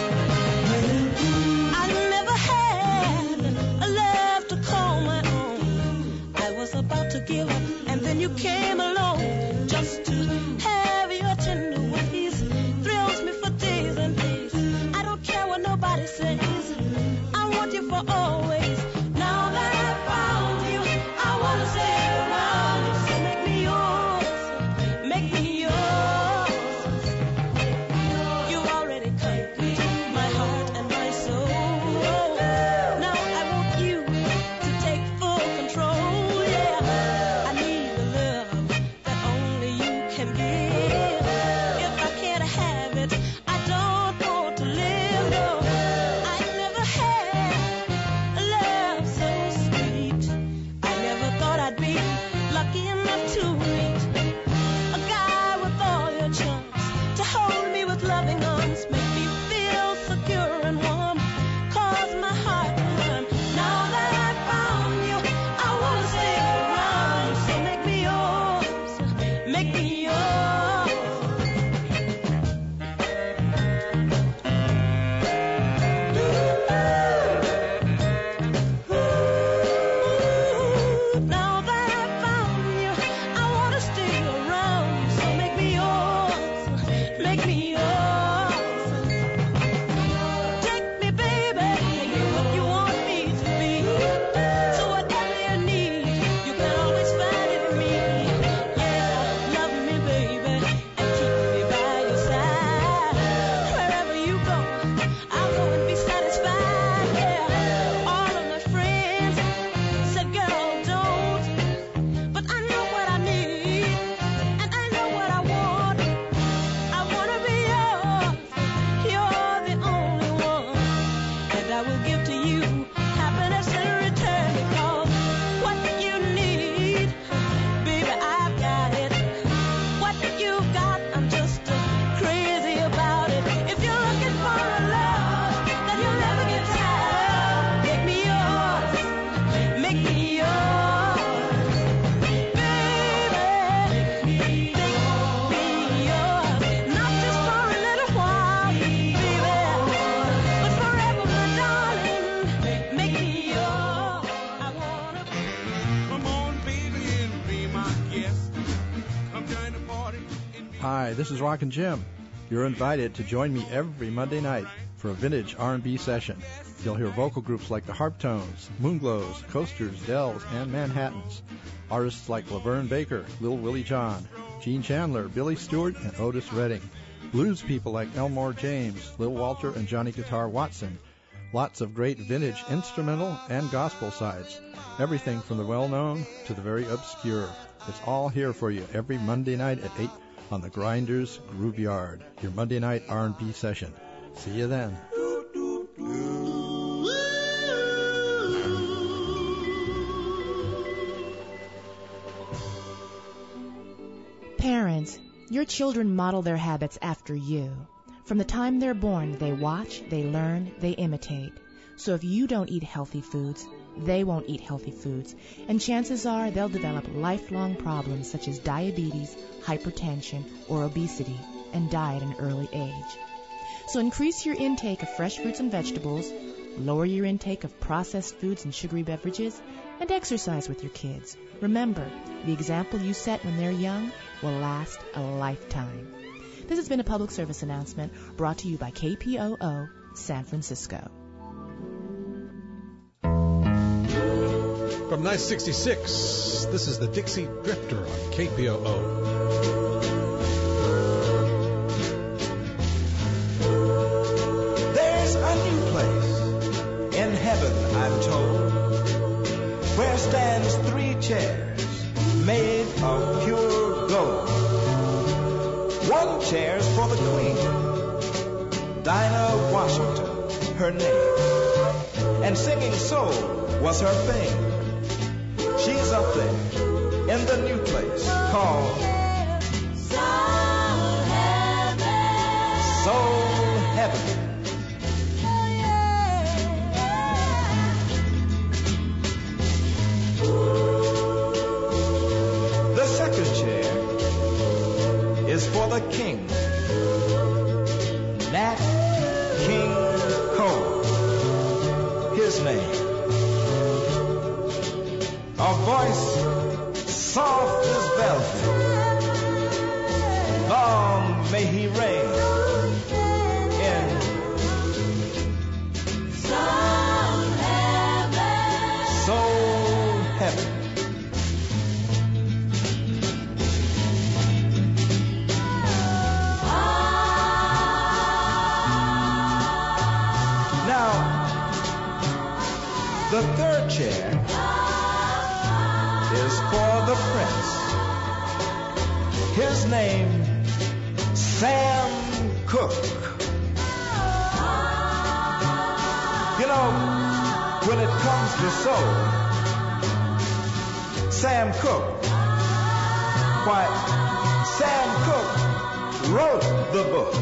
I never had a love to call my own. I was about to give up, and then you came along. Just to have your tender ways thrills me for days and days. I don't care what nobody says. I want you for always. Now that I found you, I want to stay around. So make me yours. Make me yours. You already conquered my heart and my soul. Now I want you to take full control. Yeah, I need the love that only you can give. If I can't have it, I don't want to live. No, I never had a love so sweet. I never thought I'd be lucky enough to meet a guy with all your charms, to hold me with loving arms, make me feel secure and warm, cause my heart to learn. Now that I found you, I want to stay around. So make me yours, make me yours. Now that I found you, I want to stay around. So make me yours, make me yours. Take me, baby, make me what you want me to be. So whatever you need, you can always find it in me. Yeah, love me, baby, and keep me by your side. Wherever you go, I'll go and be satisfied. Yeah, all of my friends said, girl, don't. But I know what I need, and I know what I want. I want to be yours. You're the only one. And I will give to you happiness in return, because what you need, baby, I've got it. What you've got, I'm just crazy about it. If you're looking for a love that you'll never get tired of, make me yours, make me yours. Baby, make me yours. Not just for a little while, baby, but forever, my darling. Make me yours. I wanna Come on, baby, and be my guest. Come join the party. Hi, this is Rockin' Jim. You're invited to join me every Monday night for a vintage R&B session. You'll hear vocal groups like the Harptones, Moonglows, Coasters, Dells, and Manhattans. Artists like Laverne Baker, Lil Willie John, Gene Chandler, Billy Stewart, and Otis Redding. Blues people like Elmore James, Lil Walter, and Johnny Guitar Watson. Lots of great vintage instrumental and gospel sides. Everything from the well-known to the very obscure. It's all here for you every Monday night at 8 on the Grinders Groove Yard, your Monday night R&B session. See you then. Parents, your children model their habits after you. From the time they're born, they watch, they learn, they imitate. So if you don't eat healthy foods, they won't eat healthy foods, and chances are they'll develop lifelong problems such as diabetes, hypertension, or obesity, and die at an early age. So increase your intake of fresh fruits and vegetables, lower your intake of processed foods and sugary beverages, and exercise with your kids. Remember, the example you set when they're young will last a lifetime. This has been a public service announcement brought to you by KPOO San Francisco. From 1966, this is the Dixie Drifter on KPOO. There's a new place in heaven, I'm told, where stands 3 chairs made of pure gold. 1 chair's for the Queen, Dinah Washington, her name, and singing soul was her fame. She's up there in the new place called Soul Heaven. The second chair is for the king, Nat King Cole, his name. A voice soft as velvet, long may he reign in Soul Heaven. Now, the third chair is for the prince. His name, Sam Cooke. You know, when it comes to soul, Sam Cooke, why, Sam Cooke wrote the book.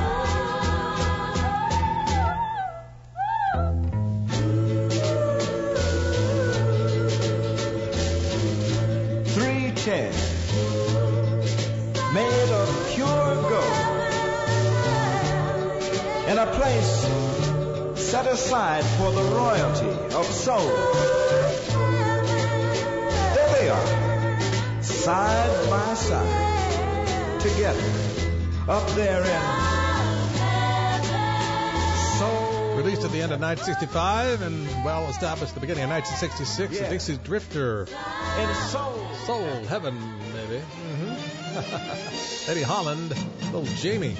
Chairs made of pure gold in a place set aside for the royalty of soul. There they are, side by side, together, up there in soul. Released at the end of 1965 and well established at the beginning of 1966, the Dixie Drifter. In Soul Heaven, maybe. Eddie Holland, little Jamie.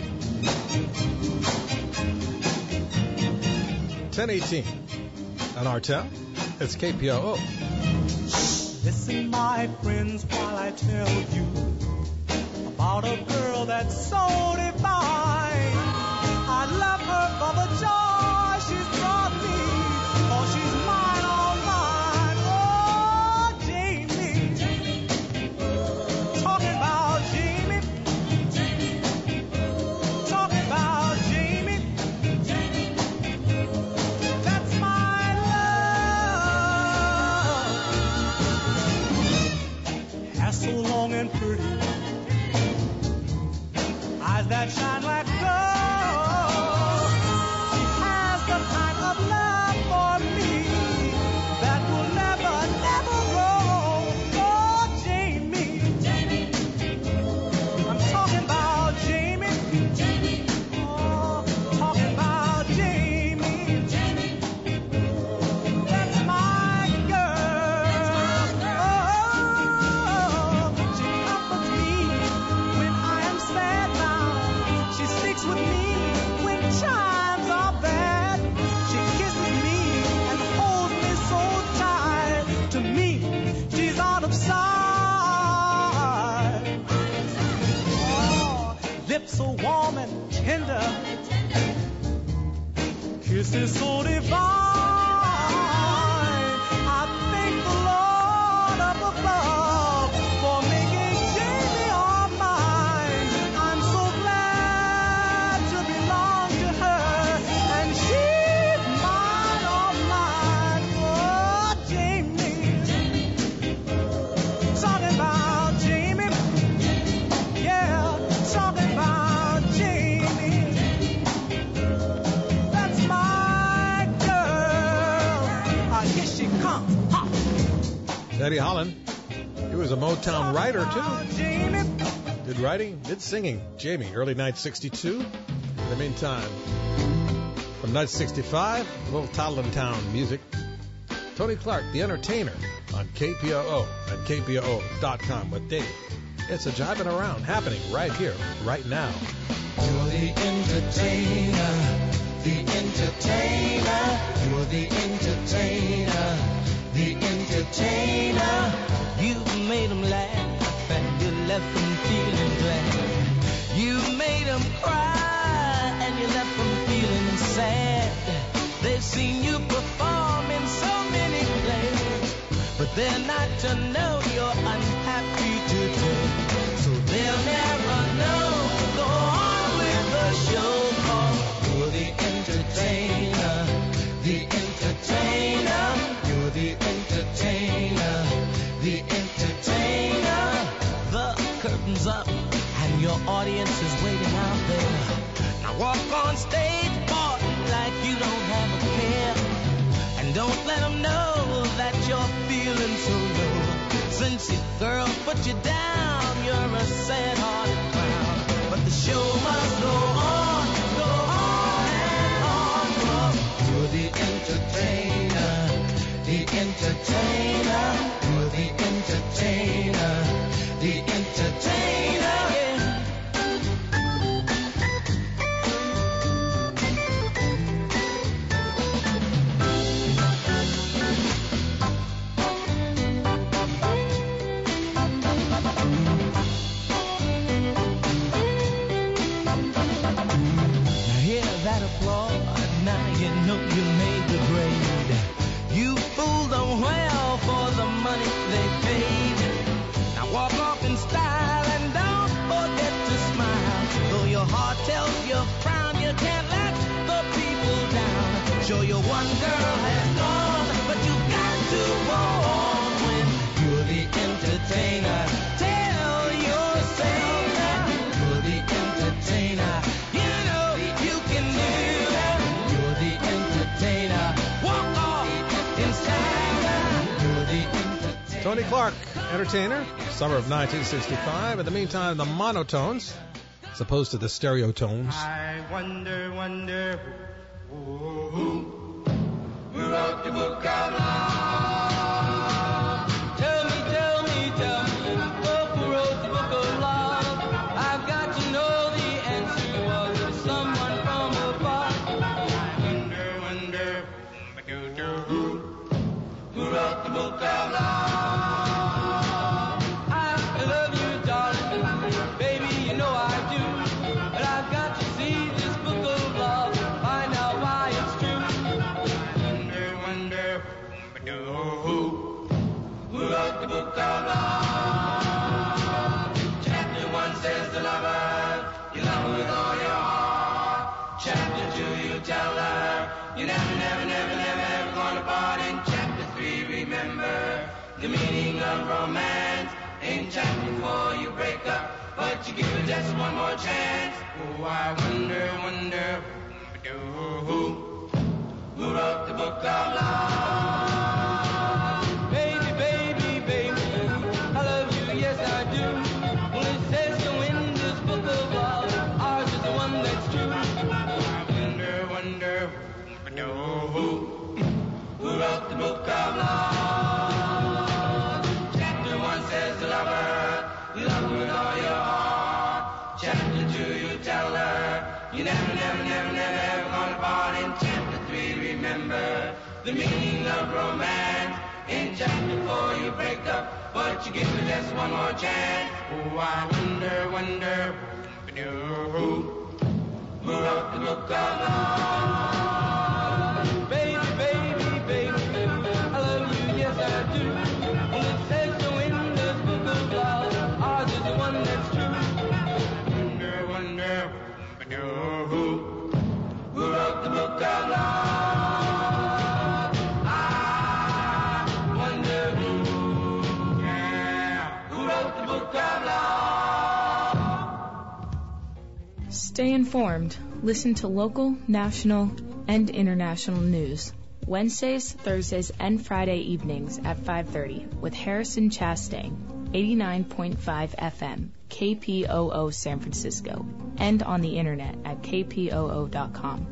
10:18 on our town. It's KPOO. Listen, my friends, while I tell you about a girl that's so divine. I love her for the joy she's brought me, for she's mine, all mine. Oh, Jamie. Talking about Jamie. Talking about Jamie. That's my love. Hair so long and pretty, eyes that shine like gold. She has the kind of love for me that will never, never grow. Oh, Jamie. I'm talking about Jamie. Oh, talking about Jamie. That's my girl. Oh, she comforts me taste is so divine. I thank the Lord up above for making Jamie all mine. I'm so glad to belong to her, and she's mine, all mine. Oh, Jamie. Talking about Jamie. Yeah, talking about Jamie. That's my girl. Here she comes. Ha! Eddie Holland. He was a Motown writer, too. Did writing, did singing. Jamie, early night 62. In the meantime, from night 65, a little Town music. Tony Clark, the entertainer, on KPOO and KPOO.com with Dave. It's a jiving around happening right here, right now. You're the entertainer, the entertainer. You're the entertainer, the entertainer. You made them laugh and you left them feeling glad. You made them cry and you left them feeling sad. They've seen you perform in so many plays, but they're not to know you're unhappy today. So they'll never know. Go on with the show, 'cause you're the entertainer, the entertainer. You're the entertainer, the entertainer. The curtain's up and your audience is waiting out there. Now walk on stage, boy, like you don't have a care. And don't let them know that you're feeling so low. Since your girl put you down, you're a sad-hearted clown. But the show must go on and on. 'Cause you're the entertainer, the entertainer. You're the entertainer, the entertainer. Yeah. That applause, now you know you made the grade. You fooled them well for the money they paid. Now walk off in style and don't forget to smile. Though your heart tells you frown, you can't let the people down. Sure, your one girl has gone, but you got to go on when you're the entertainer. Tell yourself that you're the entertainer. You know you can do that. You're the entertainer. Walk off in style. You're the entertainer. Tony Clark, entertainer, summer of 1965. In the meantime, the monotones, as opposed to the stereotones. I wonder, who wrote the book of love? Tell me, who wrote the book of love? I've got to know the answer. Was it someone from afar? I wonder, who wrote the book of love? I love you, darling, baby, you know I do. But I've got to see this book of love, find out why it's true. I wonder, who wrote the book of love? Chapter 1 says the lover, you love her with all your heart. Chapter 2, you tell her, you never, ever gonna part. In chapter 3, remember the meaning of romance. In chapter 4, you break up, but you give her just one more chance. Oh, I wonder, who wrote the book of love? Baby, I love you, yes I do. Well, it says so in this book of love, ours is the one that's true. I wonder, who wrote the book of love? Chapter 1 says the lover, you love her with all your heart. Chapter 2, you tell her, you never, ever gonna part. In chapter 3, remember the meaning of romance. In chapter 4, you break up, but you give her just one more chance. Oh, I wonder, who wrote the book of love? Stay informed. Listen to local, national, and international news. Wednesdays, Thursdays, and Friday evenings at 5:30 with Harrison Chastain, 89.5 FM, KPOO San Francisco, and on the internet at kpoo.com.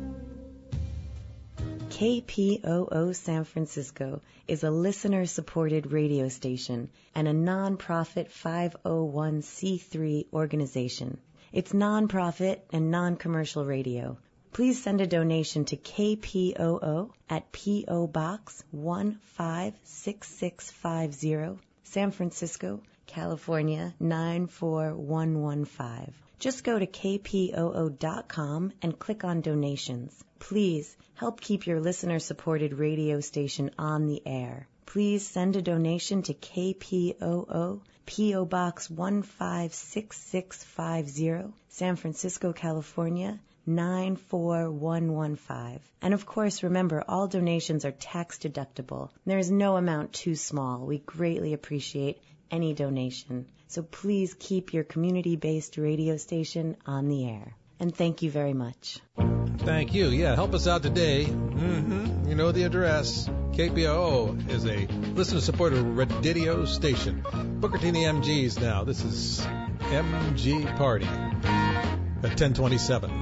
KPOO San Francisco is a listener-supported radio station and a non-profit 501c3 organization. It's non-profit and non-commercial radio. Please send a donation to KPOO at P.O. Box 156650, San Francisco, California 94115. Just go to kpoo.com and click on donations. Please help keep your listener-supported radio station on the air. Please send a donation to KPOO, P.O. Box 156650, San Francisco, California 94115. And of course, remember, all donations are tax deductible. There is no amount too small. We greatly appreciate any donation. So please keep your community-based radio station on the air. And thank you very much. Thank you. Yeah, help us out today. You know the address. KPOO is a listener-supported radio station. Booker T and the MGs now. This is MG Party at 1027.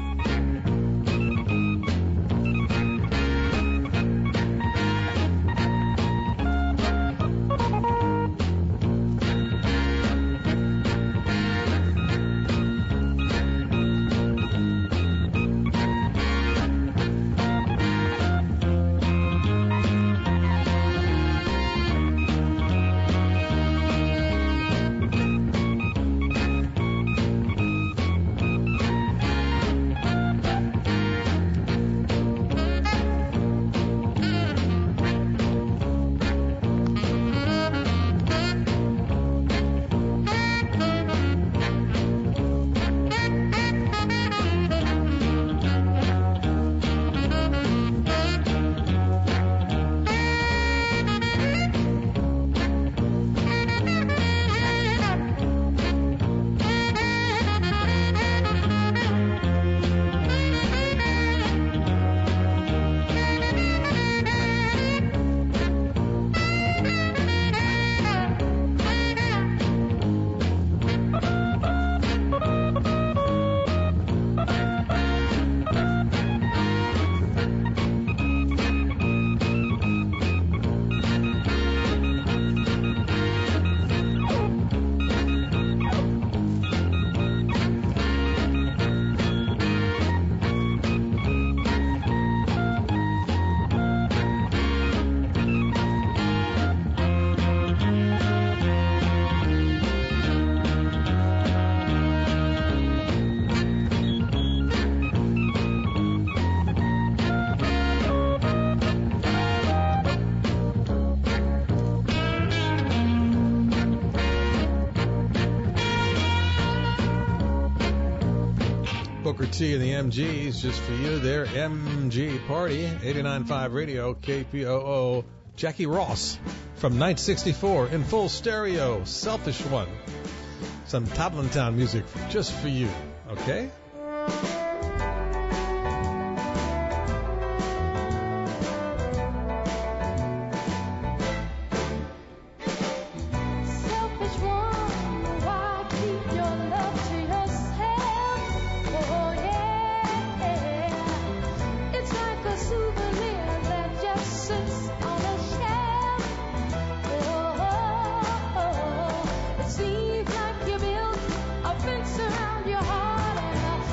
Booker T and the MGs, just for you there. MG Party, 89.5 Radio, KPOO. Jackie Ross from 1964 in full stereo, Selfish One. Some Tablintown music just for you, okay? Seems like you built a fence around your heart and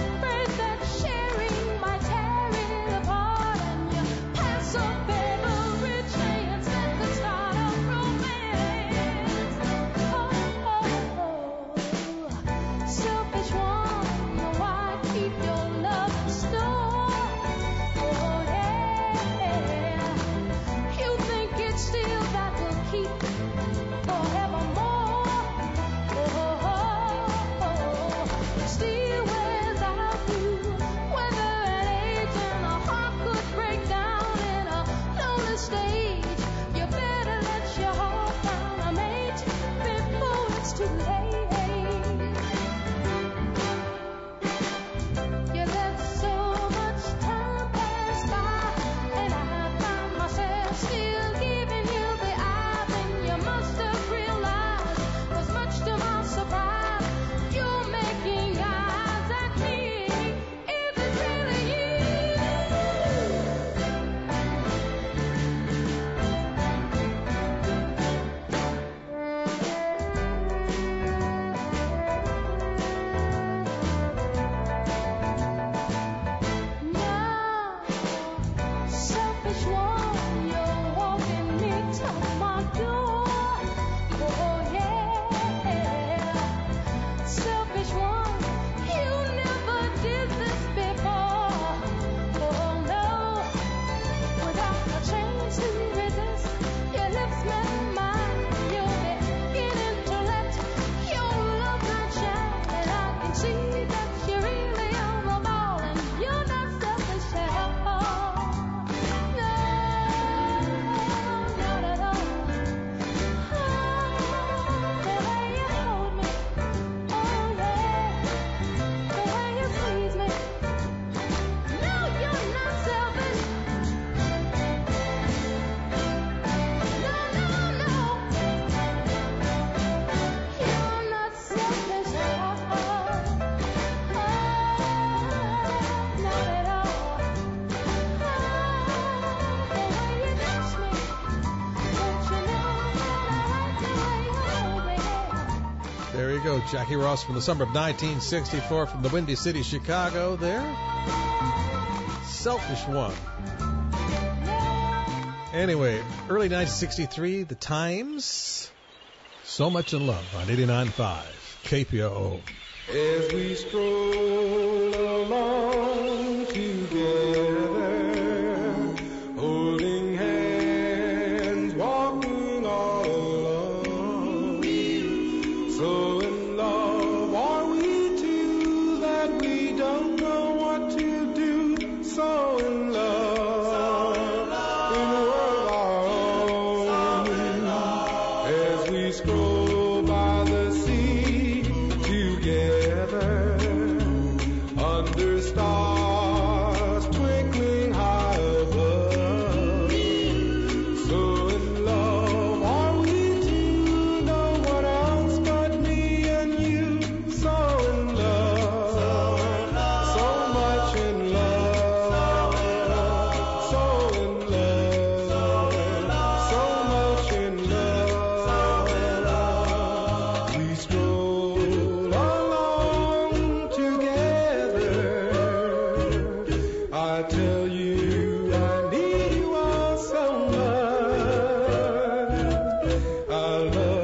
There you go, Jackie Ross from the summer of 1964 from the Windy City, Chicago there. Selfish One. Anyway, early 1963, The Times, So Much in Love on 89.5 KPOO. As we stroll along together, holding hands, walking all alone. So in love are we two that we don't know what to do. So in love in a world our own. As we scroll by the sea together, under stars twinkling high above. So in love are we two, no one else but me and you. So in love, so much in love, so in love, so much in love. We stroll along together. I tell you I need you all so much. I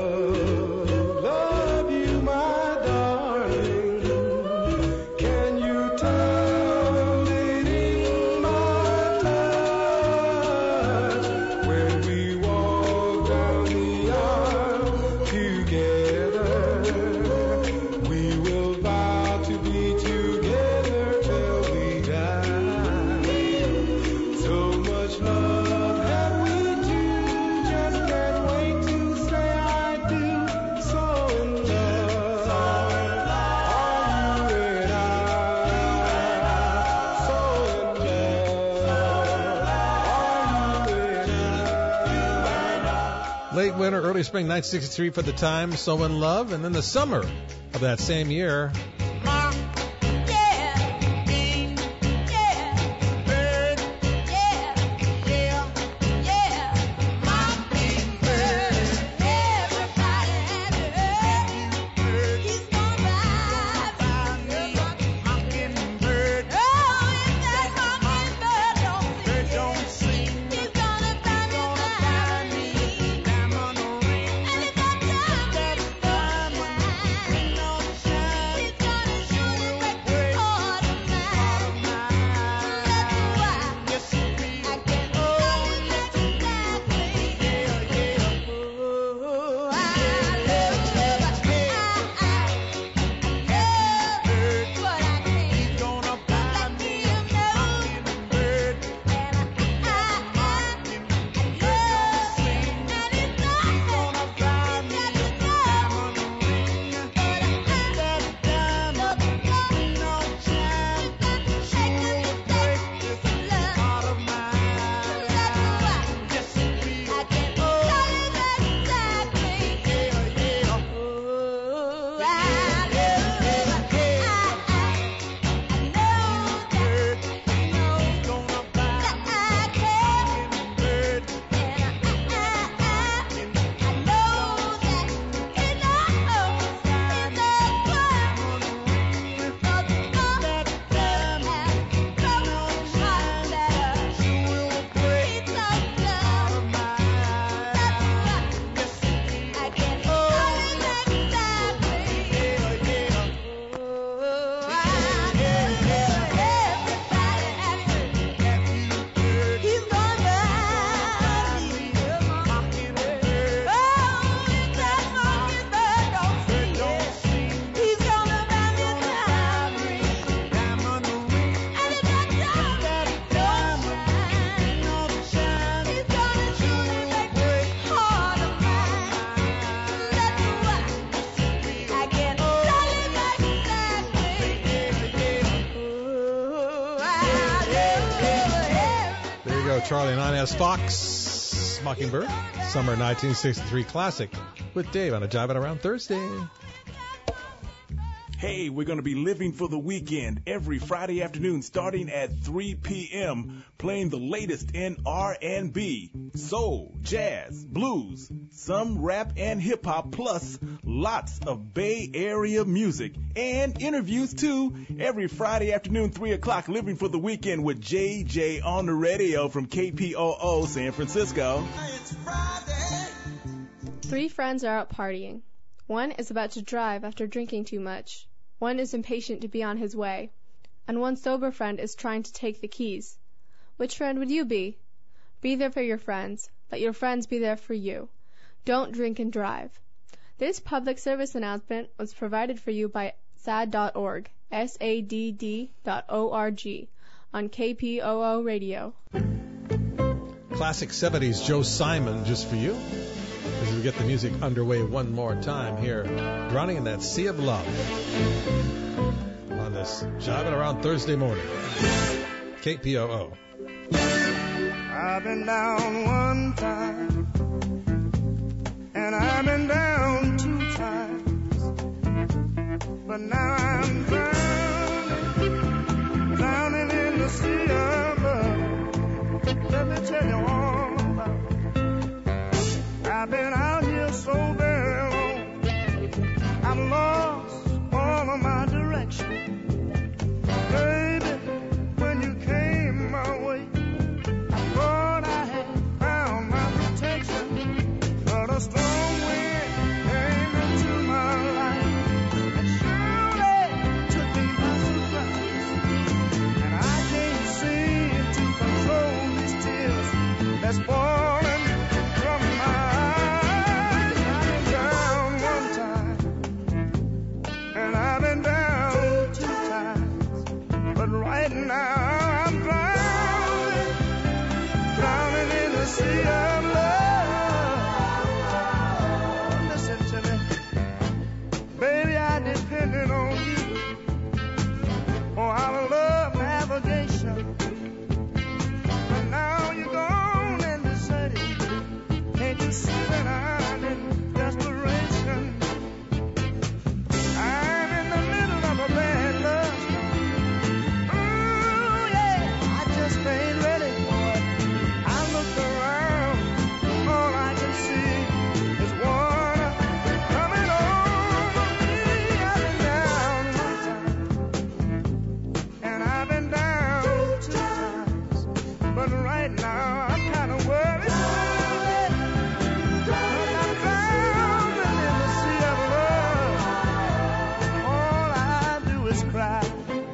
love you, my darling. Can you tell it in my touch? When we walk down the aisle together, we will vow to be together till we die. So much love have we two, just can't wait to say I do. So in love are you and I. So in love are you and I. Late winter, early spring 1963 for The Times, So in Love. And then the summer of that same year, Charlie and Inez Fox, Mockingbird, summer 1963 classic with Dave on a Jivin' Around Thursday. Hey, we're going to be living for the weekend every Friday afternoon starting at 3 p.m., playing the latest in R&B, soul, jazz, blues, some rap and hip-hop, plus lots of Bay Area music and interviews, too, every Friday afternoon, 3 o'clock, living for the weekend with JJ on the radio from KPOO San Francisco. Three friends are out partying. One is about to drive after drinking too much. One is impatient to be on his way. And one sober friend is trying to take the keys. Which friend would you be? Be there for your friends. Let your friends be there for you. Don't drink and drive. This public service announcement was provided for you by SADD.org, SADD.org, on KPOO Radio. Classic 70s Joe Simon just for you. As we get the music underway one more time here, drowning in that sea of love on this Jiving Around Thursday morning. KPOO. I've been down one time, and I've been down two times, but now I'm drowning in the sea of love. Let me tell you all about it. I've been out here so very long, I've lost all of my direction. Baby, when you came my way, I thought I had found my protection, but a strong wind came into my life and surely took me by surprise. And I can't seem to control these tears that's falling from my eyes. I've been down one time, and I've been down two times, but right now I'm drowning in the sea of love. Listen to me, baby, I depended on you for our love navigation, but now you're gone and deserted. Can't you see that I'm in desperation? I'm in the middle of a bad love storm. Ooh, yeah, I just ain't ready for it. I look around, all I can see is water coming over me. I've been down one time, and I've been down two times, but right now I'm kind of worried. I'm drowning in the sea of love. All I do is cry.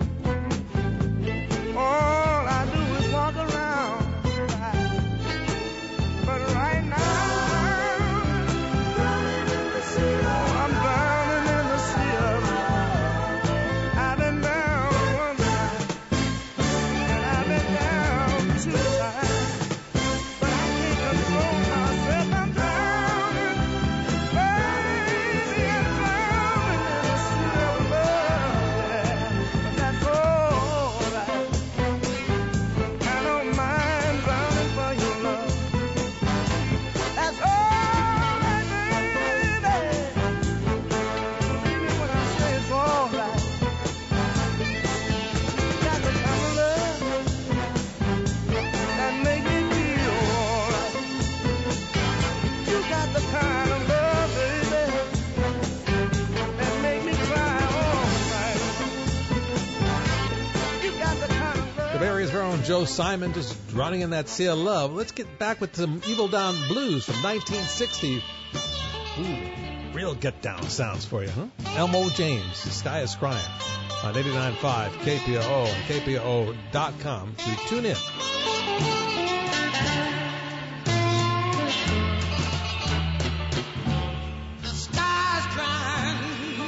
All I do is walk around and cry. But right now, I'm drowning in the sea of love. I've been down one time, and I've been down two times, but I can't control myself. I'm drowning, baby, I'm drowning in the sea of love. Yeah, but that's all right. I don't mind drowning for your love. That's all right, baby. Believe me when I say it's all right. You got the kind of love that make me feel all right. You got the kind of love, baby, that make me cry all night. You got the kind of love. The Bay Area's very own Joe Simon just drowning in that sea of love. Let's get back with some Evil Down Blues from 1960. Ooh, real get down sounds for you, huh? Elmo James, The Sky is Crying on 89.5 KPOO and KPOO.com to tune in. The sky's crying.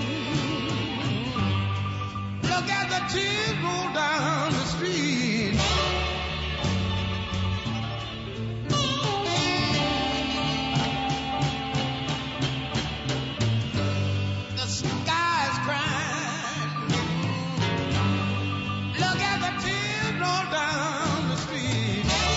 Look at the tears roll down the street. The sky's crying. Look at the tears roll down the street.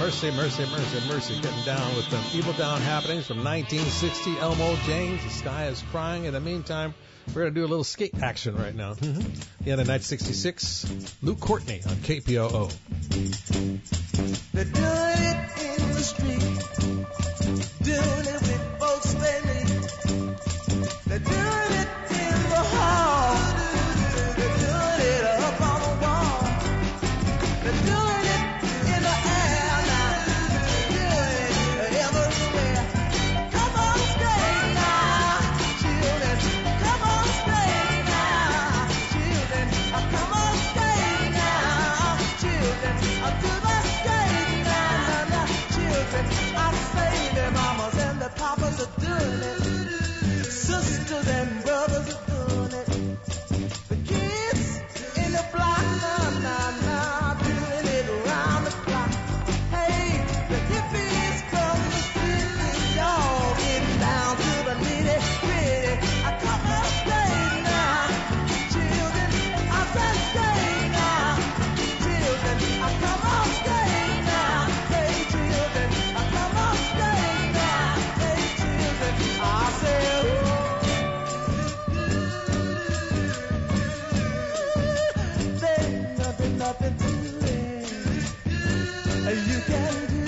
Mercy, Mercy, Mercy, Mercy. Getting down with the Evil Down Happenings from 1960. Elmo James, The Sky is Crying. In the meantime, we're going to do a little skate action right now. The end of 1966, Luke Courtney on KPOO. They're doing it in the street, doing it with folks they meet. They're doing it in the hall, they're doing it up on the wall. They're doing it in the air now, they're doing it everywhere. Come on, skate now, children. Come on, skate now, children. Come on, skate now, children. Do the skate now, children. I say their mamas and their papas are doing it. Sisters and brothers are doing it. The kids in the block now, doing it around the clock. Hey, the hippies from the cities, y'all getting down to the nitty gritty. I come on skate now, children. I said skate now, children. I come on skate now, hey children. I come on skate now, hey children. I say. Nothing to it. You can do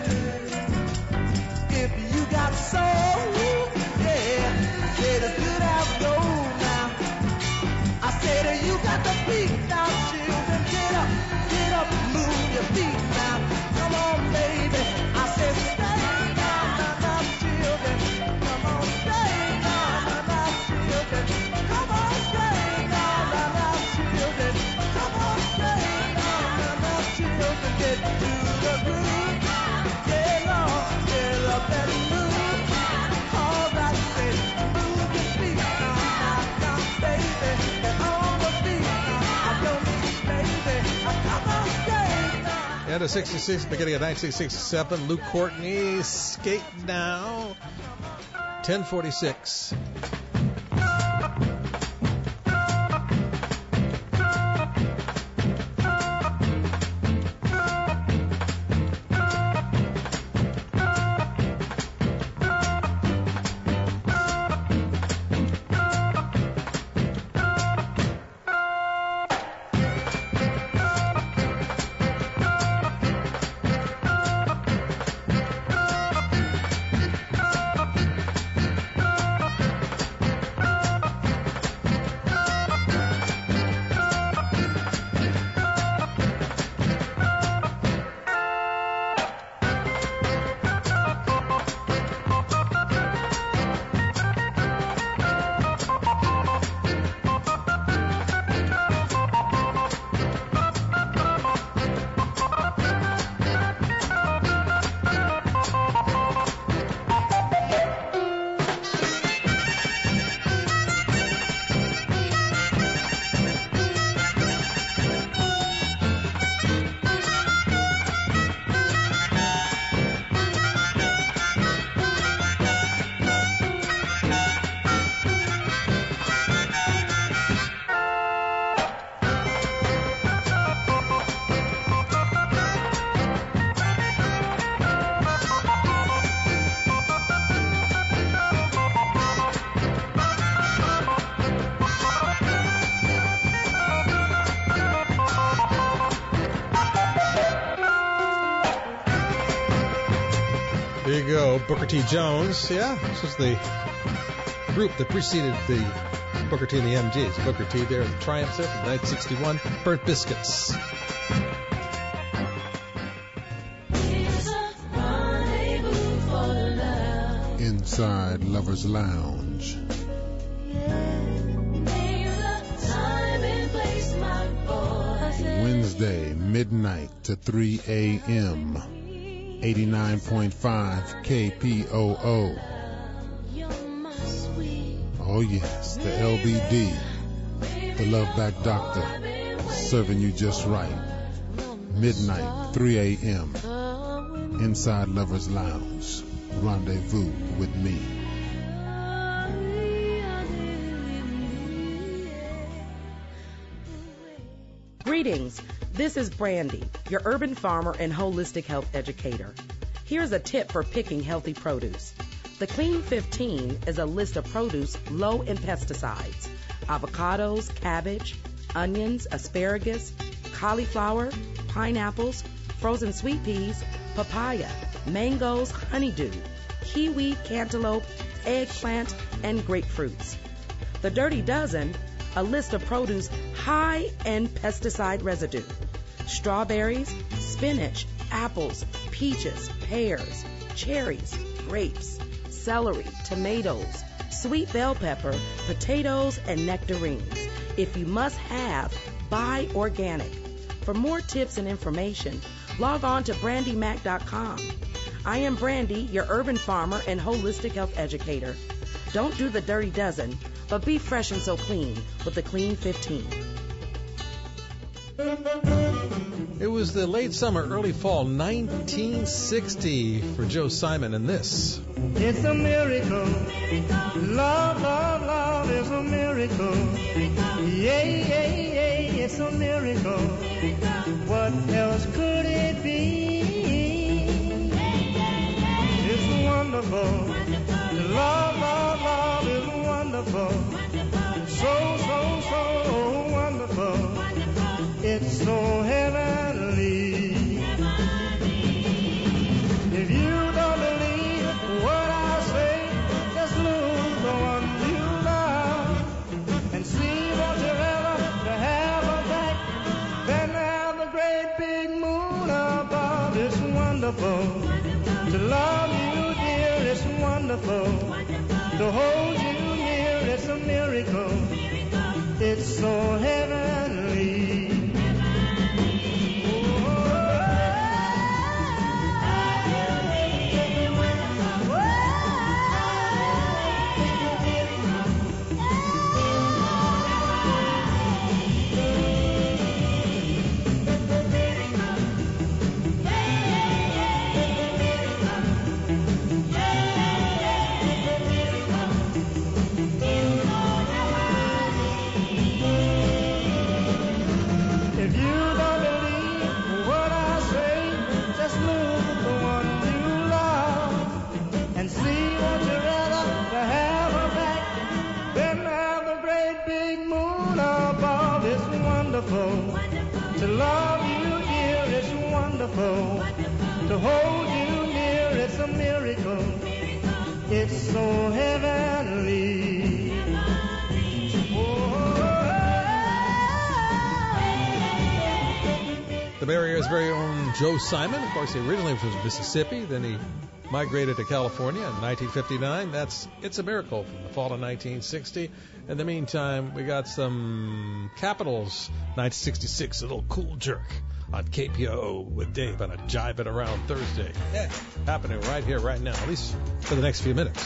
if you got soul. Yeah, said it's good as gold now. I said you got the beat now, children. Get up, move your feet now. Come on, baby. I said stay now, children. Come on, stay now, children. Come on, stay now, children. Come on, stay. Children, get to the groove. Get on, get up and move. All that say, move your feet now, baby. Get on the beat now. I don't need baby. Come on, skate now. End of 66, beginning of 1967, Luke Courtney, Skate Now. 10:46. There you go, Booker T. Jones. Yeah, this was the group that preceded the Booker T and the MGs. Booker T there, the Triumphs there from 1961, Burnt Biscuits. Inside Lover's Lounge. Wednesday, midnight to 3 a.m. 89.5 KPOO. Oh yes, the LBD, the Love Back Doctor, serving you just right. Midnight, 3 a.m. Inside Lover's Lounge. Rendezvous with me. Greetings. This is Brandy, your urban farmer and holistic health educator. Here's a tip for picking healthy produce. The Clean 15 is a list of produce low in pesticides: avocados, cabbage, onions, asparagus, cauliflower, pineapples, frozen sweet peas, papaya, mangoes, honeydew, kiwi, cantaloupe, eggplant, and grapefruits. The Dirty Dozen, a list of produce high in pesticide residue: strawberries, spinach, apples, peaches, pears, cherries, grapes, celery, tomatoes, sweet bell pepper, potatoes, and nectarines. If you must have, buy organic. For more tips and information, log on to brandymac.com. I am Brandy, your urban farmer and holistic health educator. Don't do the Dirty Dozen, but be fresh and so clean with the Clean 15. It was the late summer, early fall, 1960 for Joe Simon, and this. It's a miracle. Love, love, love is a miracle. Yeah, yeah, yeah, it's a miracle. What else could it be? It's wonderful. Love, love, love is wonderful. So, so, so wonderful. It's so heavenly. If you don't believe what I say, just lose the one you love and see what you ever to have a back. Then have the great big moon above. It's wonderful to love you, dear. It's wonderful to hold you near. It's a miracle. It's so heavenly. To love you, dear, it's wonderful. To hold you near, it's a miracle. It's so heavenly. The Bay Area's very own Joe Simon. Of course, he originally was from Mississippi, then he migrated to California in 1959. That's It's a Miracle from the fall of 1960. In the meantime, we got some Capitals 1966, a little cool jerk on KPOO with Dave on a Jive It Around Thursday. Yeah, happening right here, right now, at least for the next few minutes.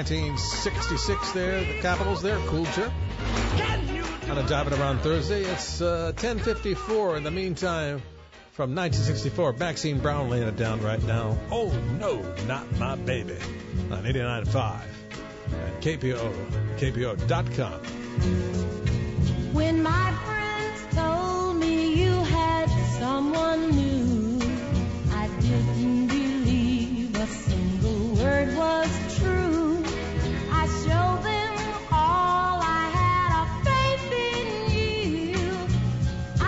1966 there, the Capitals there, Cool Chip. On a Jiving Around Thursday, it's 10:54 in the meantime. From 1964, Maxine Brown laying it down right now. Oh, no, not my baby. On 89.5 at KPO.com. When my friends told me you had someone new, I didn't believe a single word was true. I showed them all I had of faith in you. I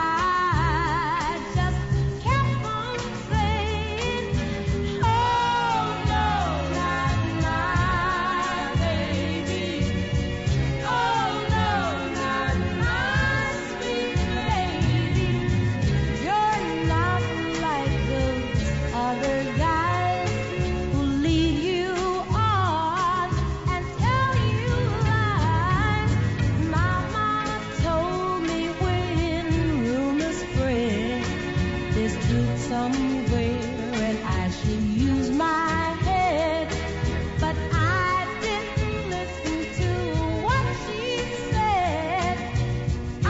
just kept on saying, oh no, not my baby. Oh no, not my sweet lady. You're not like those other guys who lead you on and tell you lies. My mama told me when rumors spread there's truth somewhere and I should use my head. But I didn't listen to what she said. I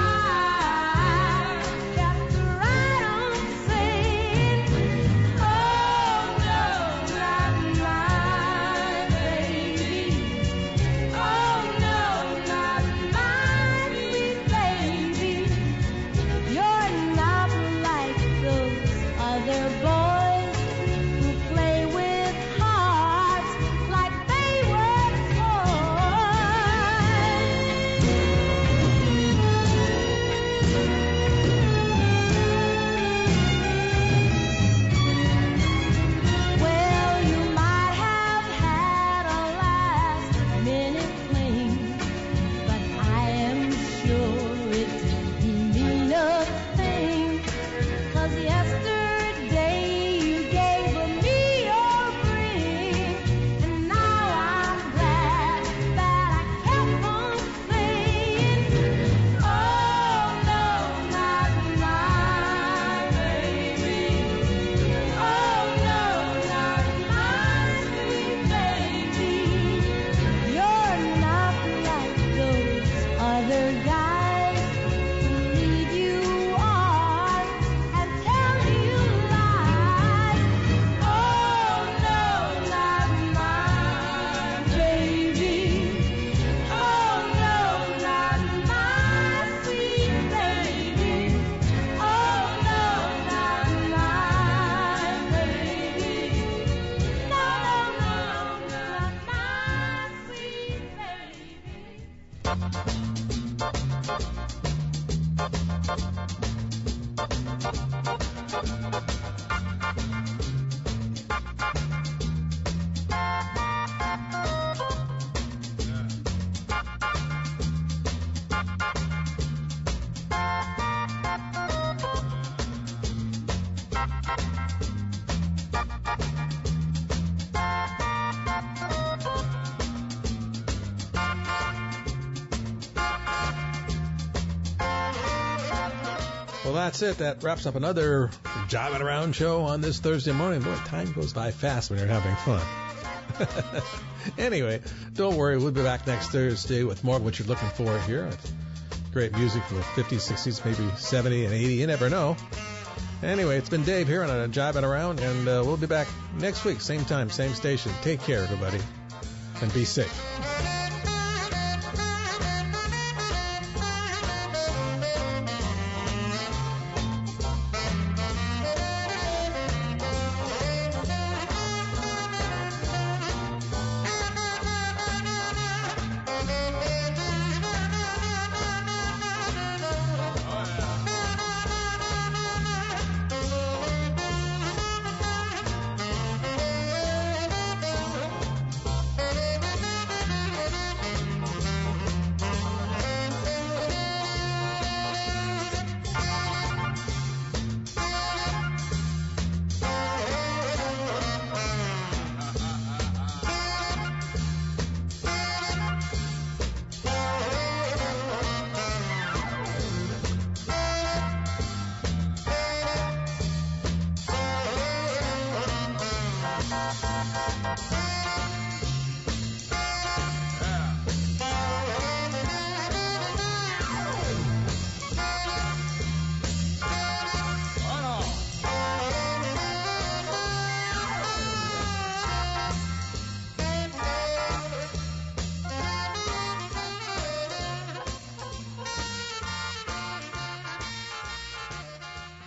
kept right on saying, oh no, not my baby. Oh no, not my sweet baby. You're not like those other boys who play with hearts like they were Well, you might have had a last-minute fling, but I am sure it didn't mean a thing. 'Cause yesterday you gave me your ring, and now I'm glad that I kept on saying, oh no, not my baby. Oh no, not my sweet baby. You're not like those other guys who lead you on and tell you lies. Oh no, not my baby. Oh no, not my sweet baby. Oh no, not my baby. No, no, not my sweet baby. Well, that's it. That wraps up another Jiving Around show on this Thursday morning. Boy, time goes by fast when you're having fun. Anyway, don't worry. We'll be back next Thursday with more of what you're looking for here. Great music from the 50s, 60s, maybe 70 and 80. You never know. Anyway, it's been Dave here on Jiving Around, and we'll be back next week, same time, same station. Take care, everybody, and be safe.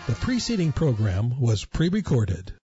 The preceding program was pre-recorded.